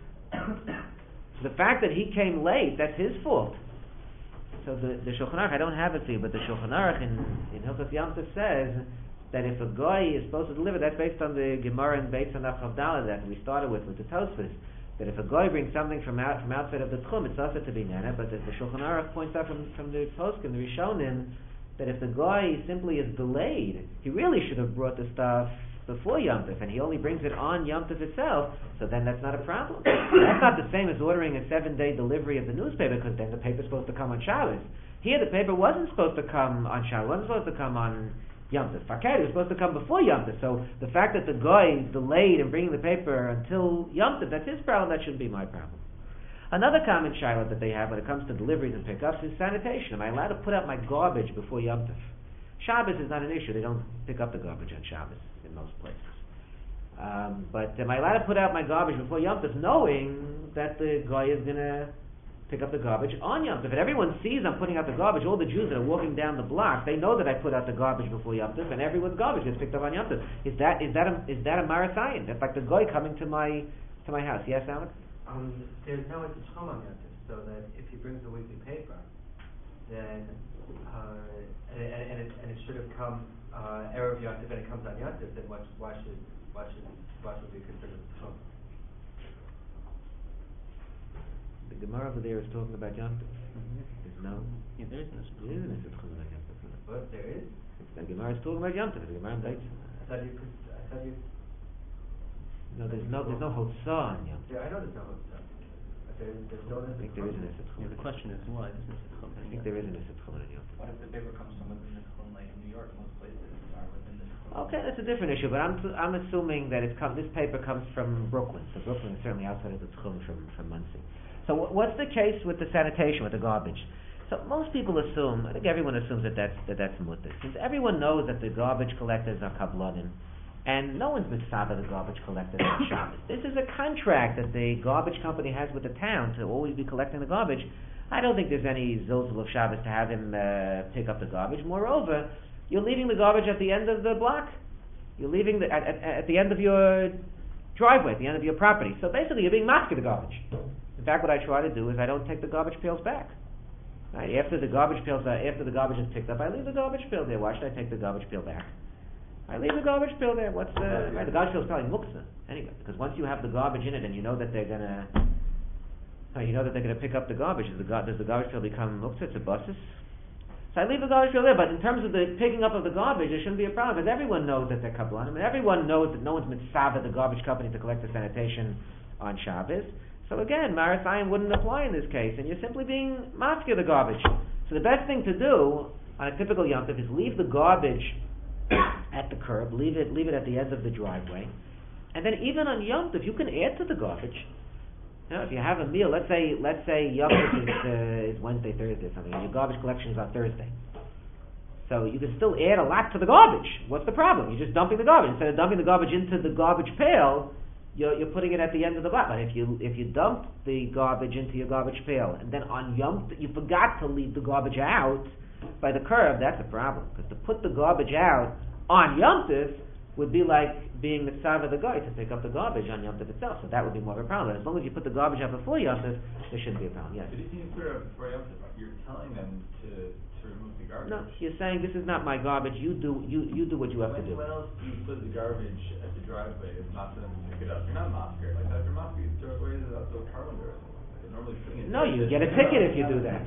The fact that he came late, that's his fault. So the, the Shulchan Aruch, I don't have it for you, but the Shulchan Aruch in, in Hilchos Yom Tov says that if a guy is supposed to deliver, that's based on the Gemara and Beis Hanach Chavdala that we started with, with the Tosfos, that if a guy brings something from out, from outside of the Tchum, it's also to be nana, but the, the Shulchan Aruch points out from, from the Poskim, the Rishonim, that if the guy simply is delayed, he really should have brought the stuff before Yom Tov, and he only brings it on Yom Tov itself, so then that's not a problem. That's not the same as ordering a seven-day delivery of the newspaper, because then the paper's supposed to come on Shabbos. Here the paper wasn't supposed to come on Shabbos, wasn't supposed to come on Yom Tov. Fakir, it was supposed to come before Yom Tov, so the fact that the guy delayed in bringing the paper until Yom Tov, that's his problem, that shouldn't be my problem. Another common shiloh that they have when it comes to deliveries and pickups is sanitation. Am I allowed to put out my garbage before Yom Tov? Shabbos is not an issue. They don't pick up the garbage on Shabbos in most places. Um, but am I allowed to put out my garbage before Yom Tov knowing that the guy is going to pick up the garbage on Yom Tov? If everyone sees I'm putting out the garbage, all the Jews that are walking down the block, they know that I put out the garbage before Yom Tov, and everyone's garbage gets picked up on Yom Tov. Is that is that a, is that a marathayin? That's like the guy coming to my to my house. Yes, Alex? Um, there's no Etzchom on Yom Tov, so that if he brings a weekly paper, then uh, and, and, and, it, and it should have come uh, erev Yom Tov, and it comes on Yom Tov, then why, why should why should why should we consider Etzchom? The Gemara over there is talking about Yom Tov. Mm-hmm. There's no. Yeah, there is no Etzchom. There is no Etzchom on Yom Tov. But there is. The Gemara is talking about Yom Tov. The Gemara dates. I thought you could. I thought you. No, there's no there's no Hotzah on Yom Tov. Yeah, I know there's no Etzchom. There, there's no I think there is an Etzchom. Yeah, the question is why there's no Etzchom. I think there is an Etzchom on Yom Tov. What if the paper comes from within the Tchum, like in New York, most places are within the Tchum? Okay, that's a different issue, but I'm I'm assuming that it's come, this paper comes from Brooklyn, so Brooklyn is certainly outside of the Tchum from from Muncie. So w- what's the case with the sanitation, with the garbage? So most people assume, I think everyone assumes that that's that that's mutter, since everyone knows that the garbage collectors are kablonim, and no one's mitzvah the garbage collectors on Shabbos. This is a contract that the garbage company has with the town to always be collecting the garbage. I don't think there's any zilzul of Shabbos to have him uh, pick up the garbage. Moreover, you're leaving the garbage at the end of the block. You're leaving the, at, at, at the end of your driveway, at the end of your property. So basically, you're being masked the garbage. In fact, what I try to do is I don't take the garbage pails back. Right? After the garbage pails, are, after the garbage is picked up, I leave the garbage pail there. Why should I take the garbage pail back? I leave the garbage pail there. What's the right? The garbage pail is probably muktzah anyway, because once you have the garbage in it and you know that they're gonna, uh, you know that they're gonna pick up the garbage. Does the, gar- does the garbage pail become muktzah? It's a buses. So I leave the garbage pail there. But in terms of the picking up of the garbage, there shouldn't be a problem because everyone knows that they're kabbalah. I mean, everyone knows that no one's mitzvah the garbage company to collect the sanitation on Shabbos. So again, Marasayim wouldn't apply in this case, and you're simply being maskir the garbage. So the best thing to do on a typical Yom Tov is leave the garbage at the curb, leave it, leave it at the end of the driveway, and then even on Yom Tov you can add to the garbage. You know, if you have a meal, let's say let's say Yom Tov is, uh, is Wednesday, Thursday, or something, and your garbage collection is on Thursday. So you can still add a lot to the garbage. What's the problem? You're just dumping the garbage. Instead of dumping the garbage into the garbage pail, You're, you're putting it at the end of the block. But if you if you dump the garbage into your garbage pail and then on Yom Tov you forgot to leave the garbage out by the curb, that's a problem. Because to put the garbage out on Yom Tov would be like being the tzav of the guy to pick up the garbage on Yom Tov itself. So that would be more of a problem. As long as you put the garbage out before Yom Tov, there shouldn't be a problem. Yes. But if you put it out before Yom Tov, you're telling them to to remove the garbage. No, you're saying this is not my garbage. You do you you do what you have when, to do. When else do you put the garbage at the driveway if not for them to pick it up? You're not masker like that. If you're masker, you throw it away to the to a calendar or something. Like normally putting it. No, you get a ticket if you do that.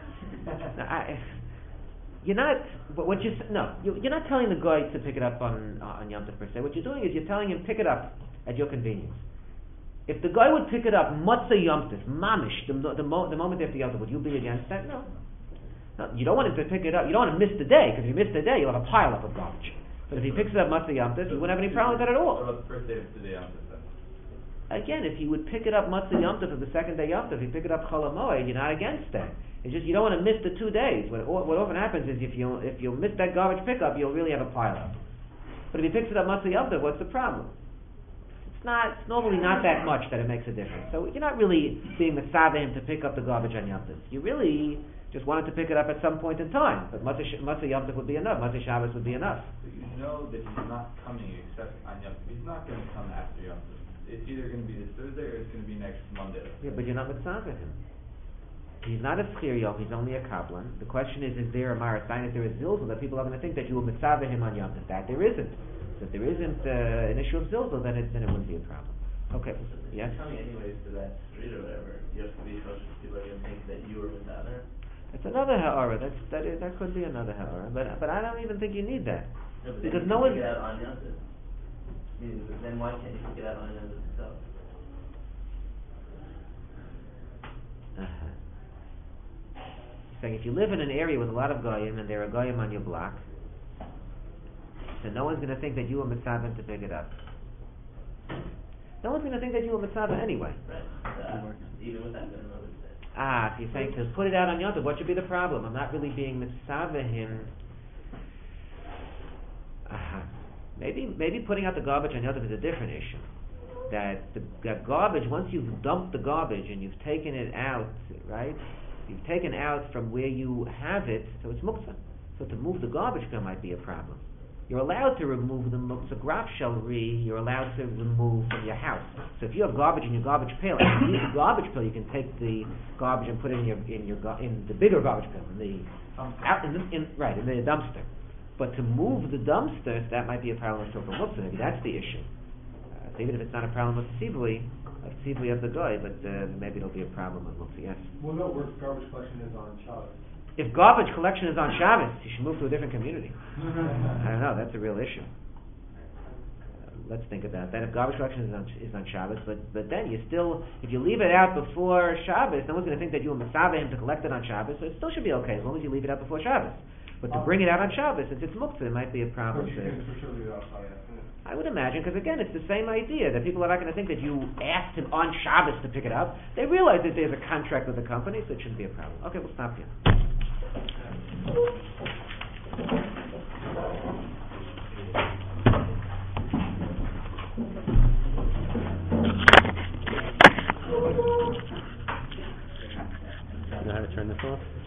No, I, you're not. But what you no, you, you're not telling the guy to pick it up on uh, on Yom Tov per se. What you're doing is you're telling him pick it up at your convenience. If the guy would pick it up Motzei Yom Tov, mamish, the the, mo- the moment after Yom Tov, would you be against that? No. No, you don't want him to pick it up. You don't want to miss the day, because if you miss the day, you'll have a pile up of garbage. But if he picks it up Motzei Yom Tov, you wouldn't have any problem with that at all. What about the first day of the day Yom Tov? Again, if he would pick it up Motzei Yom Tov or the second day Yom Tov, if you pick it up Chol HaMoed, you're not against that. It's just you don't want to miss the two days. What, what often happens is if you if you miss that garbage pickup, you'll really have a pile up. But if he picks it up Motzei Yom Tov, what's the problem? It's not. It's normally not that much that it makes a difference. So you're not really being mitzvah him to pick up the garbage on Yom Tov. You really just wanted to pick it up at some point in time. But Motzei Yom Tov would be enough. Motzei Shabbos would be enough. But you know that he's not coming except on Yom Tov. He's not going to come after Yom Tov. It's either going to be this Thursday or it's going to be next Monday. Yeah, but you're not mitzvah him. He's not a schir yom, he's only a kaplan. The question is, is there a marasign, is there a zilzul that people are going to think that you will mitzvah him on Yom Tov? That there isn't. So if there isn't uh, an issue of zilzul, then it, then it wouldn't be a problem. Okay, yes? Coming anyways to that street or whatever, you have to be kosher. People are going to think that you were mitzvah. It's another ha'ara. That's that is that could be another ha'ara, but but I don't even think you need that No, but because then no you one. can pick it out on Yom Tov. I mean, then why can't you pick it out on Yom Tov itself? Uh-huh. Saying if you live in an area with a lot of goyim and there are goyim on your block, then no one's going to think that you were mitzvah to pick it up. No one's going to think that you were mitzvah anyway. Right. Uh, even with that, then I would say. Ah, so you're saying to put it out on Yom Tov, what should be the problem? I'm not really being mitzvah him. Uh-huh. Maybe maybe putting out the garbage on Yom Tov is a different issue. That the that garbage, once you've dumped the garbage and you've taken it out, right? You've taken out from where you have it, so it's muktzah. So to move the garbage can might be a problem. You're allowed to remove the muktzah graf shalri, you're allowed to remove from your house. So if you have garbage in your garbage pail, and you use the garbage pail, you can take the garbage and put it in your in your in the bigger garbage pail, in the out in the in, right in the dumpster. But to move the dumpsters, that might be a problem with Shofar Muktzah. Maybe that's the issue. Uh, so even if it's not a problem with Tzivui, of Tzivui of the guy, but uh, maybe it'll be a problem with Muktzah. Yes. What about where garbage collection is on Shabbos? If garbage collection is on Shabbos, you should move to a different community. I don't know. That's a real issue. Uh, let's think about that. If garbage collection is on is on Shabbos, but but then you still, if you leave it out before Shabbos, no one's going to think that you were mitzvah him to collect it on Shabbos. So it still should be okay as long as you leave it out before Shabbos. But to bring it out on Shabbos, since it's muktzah, it might be a problem. To, I would imagine, because again, it's the same idea that people are not going to think that you asked him on Shabbos to pick it up. They realize that there's a contract with the company, so it shouldn't be a problem. Okay, we'll stop here. Know how to turn the thought?